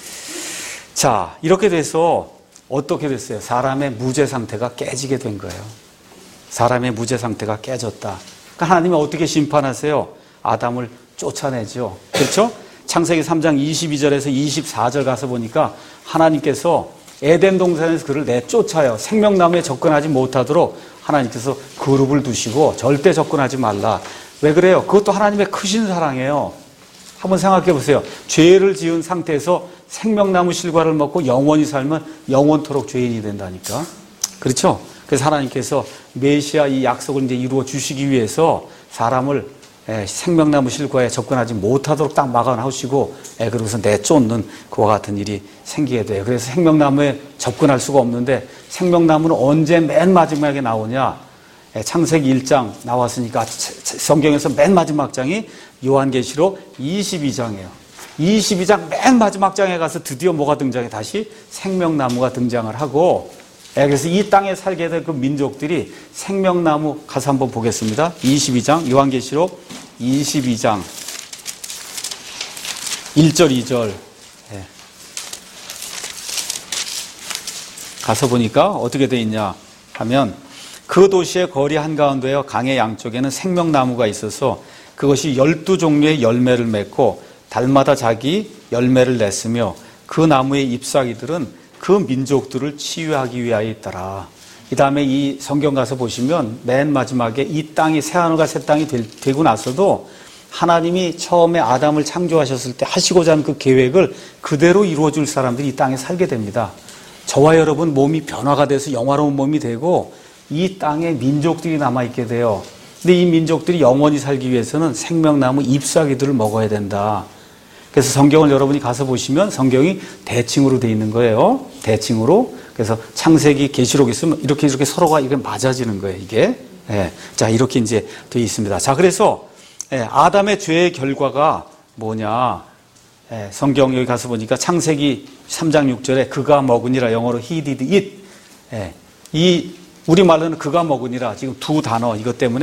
자, 이렇게 돼서 어떻게 됐어요? 사람의 무죄 상태가 깨지게 된 거예요. 사람의 무죄 상태가 깨졌다. 그러니까 하나님은 어떻게 심판하세요? 아담을 쫓아내죠. 그렇죠? 창세기 삼 장 이십이 절에서 이십사 절 가서 보니까 하나님께서 에덴 동산에서 그를 내쫓아요. 생명나무에 접근하지 못하도록 하나님께서 그룹을 두시고 절대 접근하지 말라. 왜 그래요? 그것도 하나님의 크신 사랑이에요. 한번 생각해 보세요. 죄를 지은 상태에서 생명나무 실과를 먹고 영원히 살면 영원토록 죄인이 된다니까. 그렇죠? 그래서 하나님께서 메시아 이 약속을 이제 이루어 주시기 위해서 사람을 생명나무 실과에 접근하지 못하도록 딱 막아놓으시고, 그러고서 내쫓는 그와 같은 일이 생기게 돼요. 그래서 생명나무에 접근할 수가 없는데, 생명나무는 언제 맨 마지막에 나오냐? 창세기 일 장 나왔으니까 성경에서 맨 마지막 장이 요한계시록 이십이 장이에요. 이십이 장 맨 마지막 장에 가서 드디어 뭐가 등장해? 다시 생명나무가 등장을 하고, 그래서 이 땅에 살게 될 그 민족들이 생명나무 가서 한번 보겠습니다. 이십이 장, 요한계시록 이십이 장 일 절 이 절 가서 보니까 어떻게 돼 있냐 하면, 그 도시의 거리 한가운데에 강의 양쪽에는 생명나무가 있어서 그것이 열두 종류의 열매를 맺고 달마다 자기 열매를 냈으며 그 나무의 잎사귀들은 그 민족들을 치유하기 위하여 있더라. 이 다음에 이 성경 가서 보시면 맨 마지막에 이 땅이 새하늘과 새 땅이 되고 나서도 하나님이 처음에 아담을 창조하셨을 때 하시고자 하는 그 계획을 그대로 이루어줄 사람들이 이 땅에 살게 됩니다. 저와 여러분 몸이 변화가 돼서 영화로운 몸이 되고 이 땅에 민족들이 남아있게 돼요. 근데 이 민족들이 영원히 살기 위해서는 생명나무 잎사귀들을 먹어야 된다. 그래서 성경을 여러분이 가서 보시면 성경이 대칭으로 되어 있는 거예요. 대칭으로. 그래서 창세기, 계시록 있으면 이렇게 이렇게 서로가 이게 맞아지는 거예요, 이게. 예. 자, 이렇게 이제 되어 있습니다. 자, 그래서 예, 아담의 죄의 결과가 뭐냐? 예, 성경 여기 가서 보니까 창세기 삼 장 육 절에 그가 먹으니라, 영어로 he did it. 예, 이 우리말로는 그가 먹으니라, 지금 두 단어 이것 때문에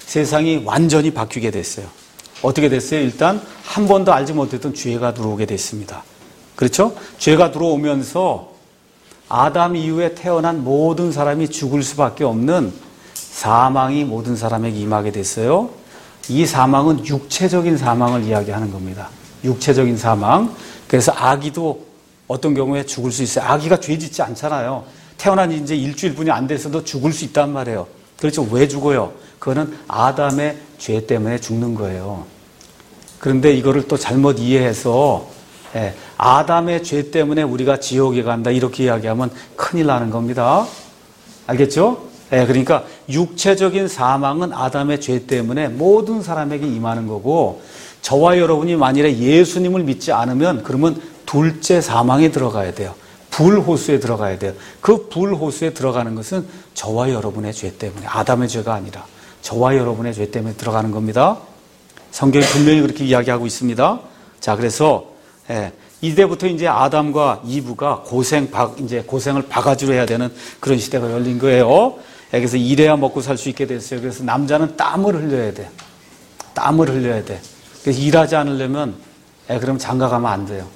세상이 완전히 바뀌게 됐어요. 어떻게 됐어요? 일단 한 번도 알지 못했던 죄가 들어오게 됐습니다. 그렇죠? 죄가 들어오면서 아담 이후에 태어난 모든 사람이 죽을 수밖에 없는 사망이 모든 사람에게 임하게 됐어요. 이 사망은 육체적인 사망을 이야기하는 겁니다. 육체적인 사망. 그래서 아기도 어떤 경우에 죽을 수 있어요. 아기가 죄 짓지 않잖아요. 태어난 지 이제 일주일뿐이 안 돼서도 죽을 수 있단 말이에요. 그렇죠? 왜 죽어요? 그거는 아담의 죄 때문에 죽는 거예요. 그런데 이거를 또 잘못 이해해서 예, 아담의 죄 때문에 우리가 지옥에 간다 이렇게 이야기하면 큰일 나는 겁니다. 알겠죠? 예, 그러니까 육체적인 사망은 아담의 죄 때문에 모든 사람에게 임하는 거고, 저와 여러분이 만일에 예수님을 믿지 않으면 그러면 둘째 사망에 들어가야 돼요. 불호수에 들어가야 돼요. 그 불호수에 들어가는 것은 저와 여러분의 죄 때문에, 아담의 죄가 아니라 저와 여러분의 죄 때문에 들어가는 겁니다. 성경이 분명히 그렇게 이야기하고 있습니다. 자, 그래서 예, 이때부터 이제 아담과 이브가 고생, 박, 이제 고생을 바가지로 해야 되는 그런 시대가 열린 거예요. 예, 그래서 일해야 먹고 살 수 있게 됐어요. 그래서 남자는 땀을 흘려야 돼. 땀을 흘려야 돼. 그래서 일하지 않으려면, 예, 그럼 장가 가면 안 돼요.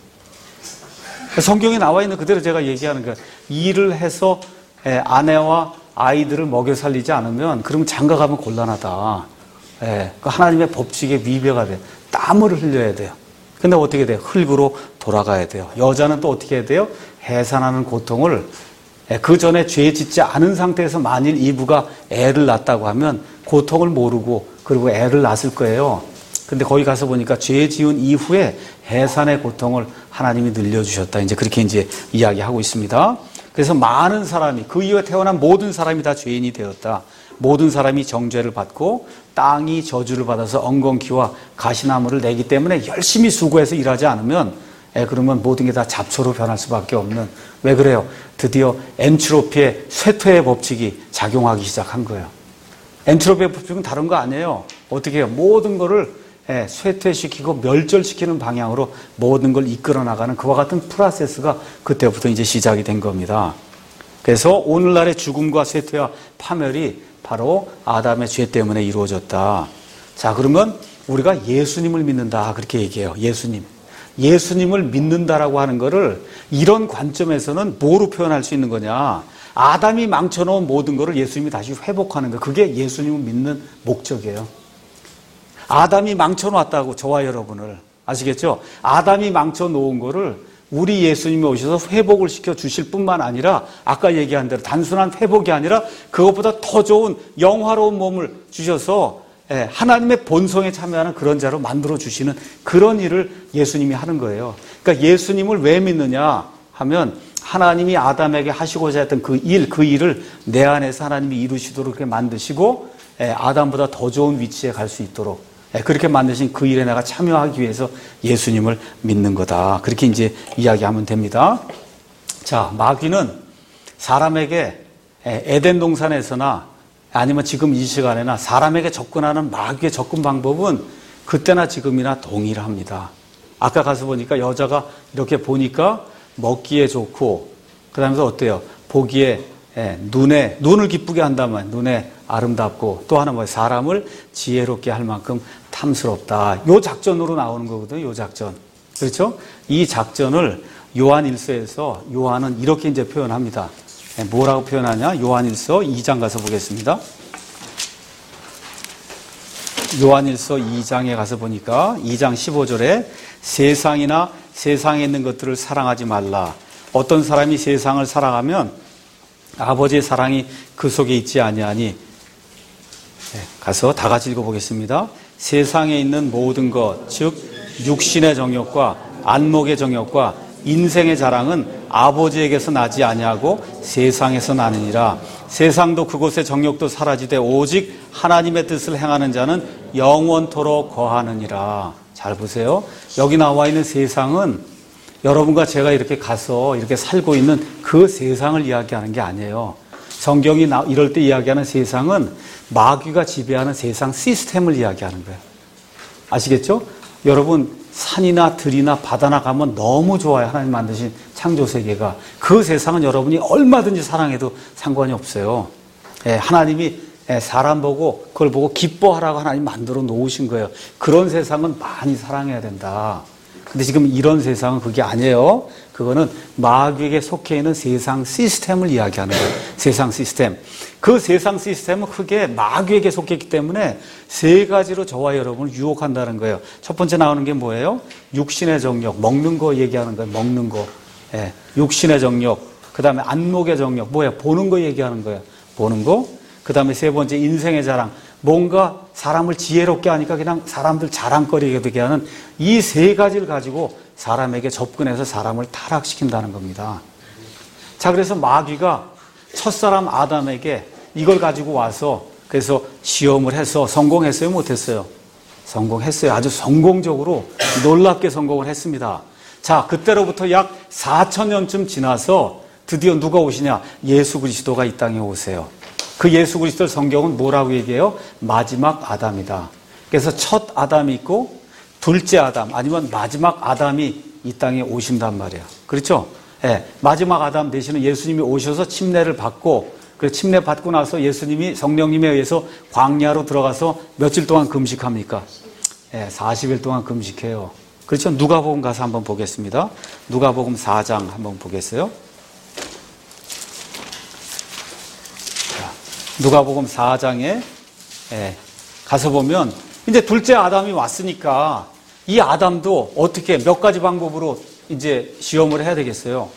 성경에 나와 있는 그대로 제가 얘기하는 거예요. 일을 해서 예, 아내와 아이들을 먹여 살리지 않으면 그러면 장가 가면 곤란하다. 예, 하나님의 법칙에 위배가 돼요. 땀을 흘려야 돼요. 근데 어떻게 돼요? 흙으로 돌아가야 돼요. 여자는 또 어떻게 해야 돼요? 해산하는 고통을, 예, 그 전에 죄 짓지 않은 상태에서 만일 이브가 애를 낳았다고 하면 고통을 모르고 그리고 애를 낳았을 거예요. 근데 거기 가서 보니까 죄 지은 이후에 해산의 고통을 하나님이 늘려주셨다. 이제 그렇게 이제 이야기하고 있습니다. 그래서 많은 사람이, 그 이후에 태어난 모든 사람이 다 죄인이 되었다. 모든 사람이 정죄를 받고 땅이 저주를 받아서 엉겅퀴와 가시나무를 내기 때문에 열심히 수고해서 일하지 않으면, 예, 그러면 모든 게 다 잡초로 변할 수밖에 없는, 왜 그래요? 드디어 엔트로피의 쇠퇴의 법칙이 작용하기 시작한 거예요. 엔트로피의 법칙은 다른 거 아니에요. 어떻게 해요? 모든 거를 예, 쇠퇴시키고 멸절시키는 방향으로 모든 걸 이끌어 나가는 그와 같은 프로세스가 그때부터 이제 시작이 된 겁니다. 그래서 오늘날의 죽음과 쇠퇴와 파멸이 바로 아담의 죄 때문에 이루어졌다. 자, 그러면 우리가 예수님을 믿는다 그렇게 얘기해요. 예수님. 예수님을 믿는다라고 하는 거를 이런 관점에서는 뭐로 표현할 수 있는 거냐? 아담이 망쳐놓은 모든 거를 예수님이 다시 회복하는 거. 그게 예수님을 믿는 목적이에요. 아담이 망쳐놨다고, 저와 여러분을. 아시겠죠? 아담이 망쳐놓은 거를 우리 예수님이 오셔서 회복을 시켜주실 뿐만 아니라 아까 얘기한 대로 단순한 회복이 아니라 그것보다 더 좋은 영화로운 몸을 주셔서 하나님의 본성에 참여하는 그런 자로 만들어주시는 그런 일을 예수님이 하는 거예요. 그러니까 예수님을 왜 믿느냐 하면 하나님이 아담에게 하시고자 했던 그 일, 그 일을 내 안에서 하나님이 이루시도록 그렇게 만드시고 아담보다 더 좋은 위치에 갈 수 있도록 그렇게 만드신 그 일에 내가 참여하기 위해서 예수님을 믿는 거다. 그렇게 이제 이야기하면 됩니다. 자, 마귀는 사람에게 에덴 동산에서나 아니면 지금 이 시간에나 사람에게 접근하는 마귀의 접근 방법은 그때나 지금이나 동일합니다. 아까 가서 보니까 여자가 이렇게 보니까 먹기에 좋고 그 다음에 어때요? 보기에 눈에, 눈을 기쁘게 한다면 눈에 아름답고 또 하나 뭐예요? 사람을 지혜롭게 할 만큼 탐스럽다. 요 작전으로 나오는 거거든요. 요 작전. 그렇죠? 이 작전을 요한일서에서 요한은 이렇게 이제 표현합니다. 뭐라고 표현하냐? 요한일서 이 장 가서 보겠습니다. 요한일서 이 장에 가서 보니까 이 장 십오 절에 세상이나 세상에 있는 것들을 사랑하지 말라. 어떤 사람이 세상을 사랑하면 아버지의 사랑이 그 속에 있지 아니하니. 가서 다 같이 읽어보겠습니다. 세상에 있는 모든 것, 즉 육신의 정욕과 안목의 정욕과 인생의 자랑은 아버지에게서 나지 아니하고 세상에서 나느니라. 세상도 그곳의 정욕도 사라지되 오직 하나님의 뜻을 행하는 자는 영원토록 거하느니라. 잘 보세요. 여기 나와 있는 세상은 여러분과 제가 이렇게 가서 이렇게 살고 있는 그 세상을 이야기하는 게 아니에요. 성경이 이럴 때 이야기하는 세상은 마귀가 지배하는 세상 시스템을 이야기하는 거예요. 아시겠죠? 여러분 산이나 들이나 바다나 가면 너무 좋아요. 하나님 만드신 창조세계가. 그 세상은 여러분이 얼마든지 사랑해도 상관이 없어요. 예, 하나님이 사람 보고 그걸 보고 기뻐하라고 하나님 만들어 놓으신 거예요. 그런 세상은 많이 사랑해야 된다. 근데 지금 이런 세상은 그게 아니에요. 그거는 마귀에게 속해 있는 세상 시스템을 이야기하는 거예요. 세상 시스템. 그 세상 시스템은 크게 마귀에게 속해 있기 때문에 세 가지로 저와 여러분을 유혹한다는 거예요. 첫 번째 나오는 게 뭐예요? 육신의 정욕, 먹는 거 얘기하는 거예요. 먹는 거. 예, 육신의 정욕. 그 다음에 안목의 정욕. 뭐야? 보는 거 얘기하는 거예요. 보는 거. 그 다음에 세 번째 인생의 자랑. 뭔가 사람을 지혜롭게 하니까 그냥 사람들 자랑거리게 되게 하는 이 세 가지를 가지고 사람에게 접근해서 사람을 타락시킨다는 겁니다. 자, 그래서 마귀가 첫사람 아담에게 이걸 가지고 와서 그래서 시험을 해서 성공했어요? 못했어요? 성공했어요. 아주 성공적으로 놀랍게 성공을 했습니다. 자, 그때로부터 약 사천 년쯤 지나서 드디어 누가 오시냐? 예수 그리스도가 이 땅에 오세요. 그 예수 그리스도를 성경은 뭐라고 얘기해요? 마지막 아담이다. 그래서 첫 아담이 있고 둘째 아담 아니면 마지막 아담이 이 땅에 오신단 말이에요. 그렇죠? 예, 마지막 아담 대신에 예수님이 오셔서 침례를 받고 그 침례 받고 나서 예수님이 성령님에 의해서 광야로 들어가서 며칠 동안 금식합니까? 예, 사십 일 동안 금식해요. 그렇죠? 누가복음 가서 한번 보겠습니다. 누가복음 사 장 한번 보겠어요? 누가복음 사 장에 예, 가서 보면 이제 둘째 아담이 왔으니까 이 아담도 어떻게 몇 가지 방법으로 이제 시험을 해야 되겠어요?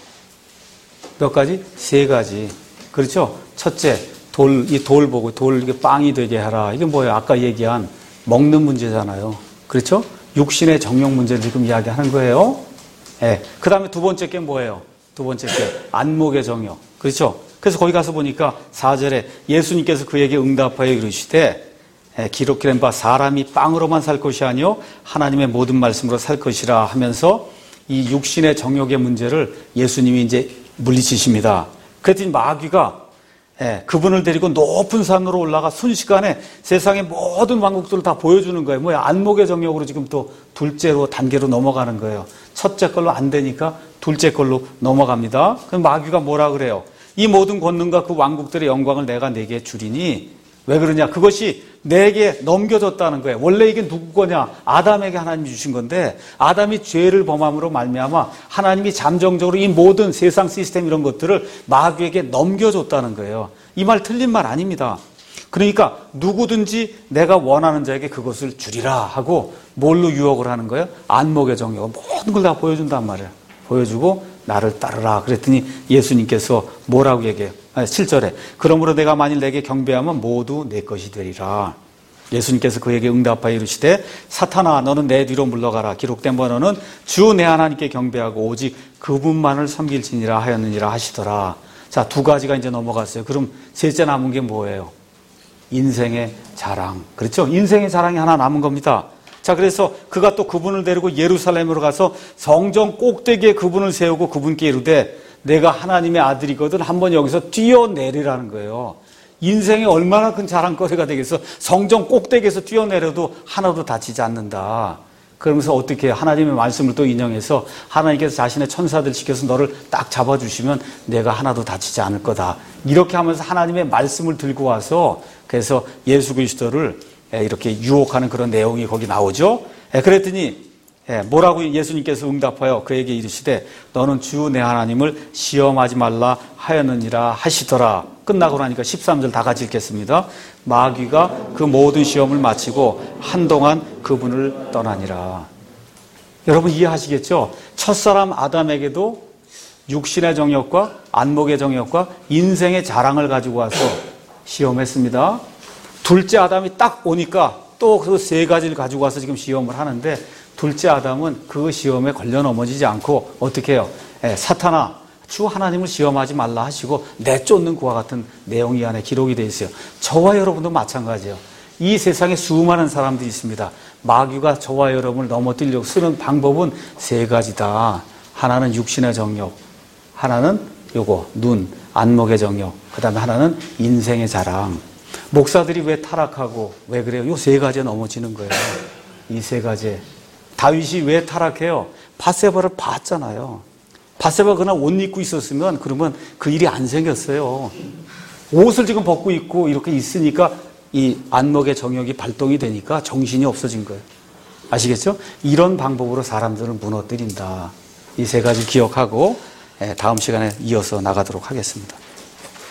몇 가지? 세 가지. 그렇죠? 첫째, 돌, 이 돌 보고 돌 이게 빵이 되게 하라. 이게 뭐예요? 아까 얘기한 먹는 문제잖아요. 그렇죠? 육신의 정욕 문제를 지금 이야기하는 거예요. 예. 그 다음에 두 번째 게 뭐예요? 두 번째 게 안목의 정욕. 그렇죠? 그래서 거기 가서 보니까 사 절에 예수님께서 그에게 응답하여 이르시되 기록된 바 사람이 빵으로만 살 것이 아니요 하나님의 모든 말씀으로 살 것이라 하면서 이 육신의 정욕의 문제를 예수님이 이제 물리치십니다. 그랬더니 마귀가 그분을 데리고 높은 산으로 올라가 순식간에 세상의 모든 왕국들을 다 보여주는 거예요. 뭐야? 안목의 정욕으로 지금 또 둘째로 단계로 넘어가는 거예요. 첫째 걸로 안 되니까 둘째 걸로 넘어갑니다. 그럼 마귀가 뭐라 그래요? 이 모든 권능과 그 왕국들의 영광을 내가 내게 주리니 왜 그러냐? 그것이 내게 넘겨졌다는 거예요. 원래 이게 누구 거냐? 아담에게 하나님이 주신 건데 아담이 죄를 범함으로 말미암아 하나님이 잠정적으로 이 모든 세상 시스템 이런 것들을 마귀에게 넘겨줬다는 거예요. 이 말 틀린 말 아닙니다. 그러니까 누구든지 내가 원하는 자에게 그것을 주리라 하고 뭘로 유혹을 하는 거예요? 안목의 정욕. 모든 걸 다 보여준단 말이에요. 보여주고 나를 따르라. 그랬더니 예수님께서 뭐라고 얘기해요? 칠 절에 그러므로 내가 만일 내게 경배하면 모두 내 것이 되리라. 예수님께서 그에게 응답하여 이르시되 사탄아 너는 내 뒤로 물러가라. 기록된 바 너는 주 내 하나님께 경배하고 오직 그분만을 섬길지니라 하였느니라 하시더라. 자, 두 가지가 이제 넘어갔어요. 그럼 셋째 남은 게 뭐예요? 인생의 자랑. 그렇죠? 인생의 자랑이 하나 남은 겁니다. 자, 그래서 그가 또 그분을 데리고 예루살렘으로 가서 성전 꼭대기에 그분을 세우고 그분께 이르되 내가 하나님의 아들이거든 한번 여기서 뛰어내리라는 거예요. 인생에 얼마나 큰 자랑거리가 되겠어. 성전 꼭대기에서 뛰어내려도 하나도 다치지 않는다. 그러면서 어떻게 하나님의 말씀을 또 인용해서 하나님께서 자신의 천사들 시켜서 너를 딱 잡아주시면 내가 하나도 다치지 않을 거다. 이렇게 하면서 하나님의 말씀을 들고 와서 그래서 예수 그리스도를 이렇게 유혹하는 그런 내용이 거기 나오죠. 그랬더니 뭐라고 예수님께서 응답하여 그에게 이르시되 너는 주 내 하나님을 시험하지 말라 하였느니라 하시더라. 끝나고 나니까 십삼 절 다 같이 읽겠습니다. 마귀가 그 모든 시험을 마치고 한동안 그분을 떠나니라. 여러분 이해하시겠죠? 첫사람 아담에게도 육신의 정욕과 안목의 정욕과 인생의 자랑을 가지고 와서 시험했습니다. 둘째 아담이 딱 오니까 또 그 세 가지를 가지고 와서 지금 시험을 하는데 둘째 아담은 그 시험에 걸려 넘어지지 않고 어떻게 해요? 예, 사탄아 주 하나님을 시험하지 말라 하시고 내쫓는 그와 같은 내용이 안에 기록이 되어 있어요. 저와 여러분도 마찬가지예요. 이 세상에 수많은 사람들이 있습니다. 마귀가 저와 여러분을 넘어뜨리려고 쓰는 방법은 세 가지다. 하나는 육신의 정욕, 하나는 요거 눈, 안목의 정욕, 그 다음에 하나는 인생의 자랑. 목사들이 왜 타락하고 왜 그래요? 요 세 가지에 넘어지는 거예요. 이 세 가지에. 다윗이 왜 타락해요? 밧세바를 봤잖아요. 밧세바가 그날 옷 입고 있었으면 그러면 그 일이 안 생겼어요. 옷을 지금 벗고 있고 이렇게 있으니까 이 안목의 정욕이 발동이 되니까 정신이 없어진 거예요. 아시겠죠? 이런 방법으로 사람들을 무너뜨린다. 이 세 가지 기억하고 다음 시간에 이어서 나가도록 하겠습니다.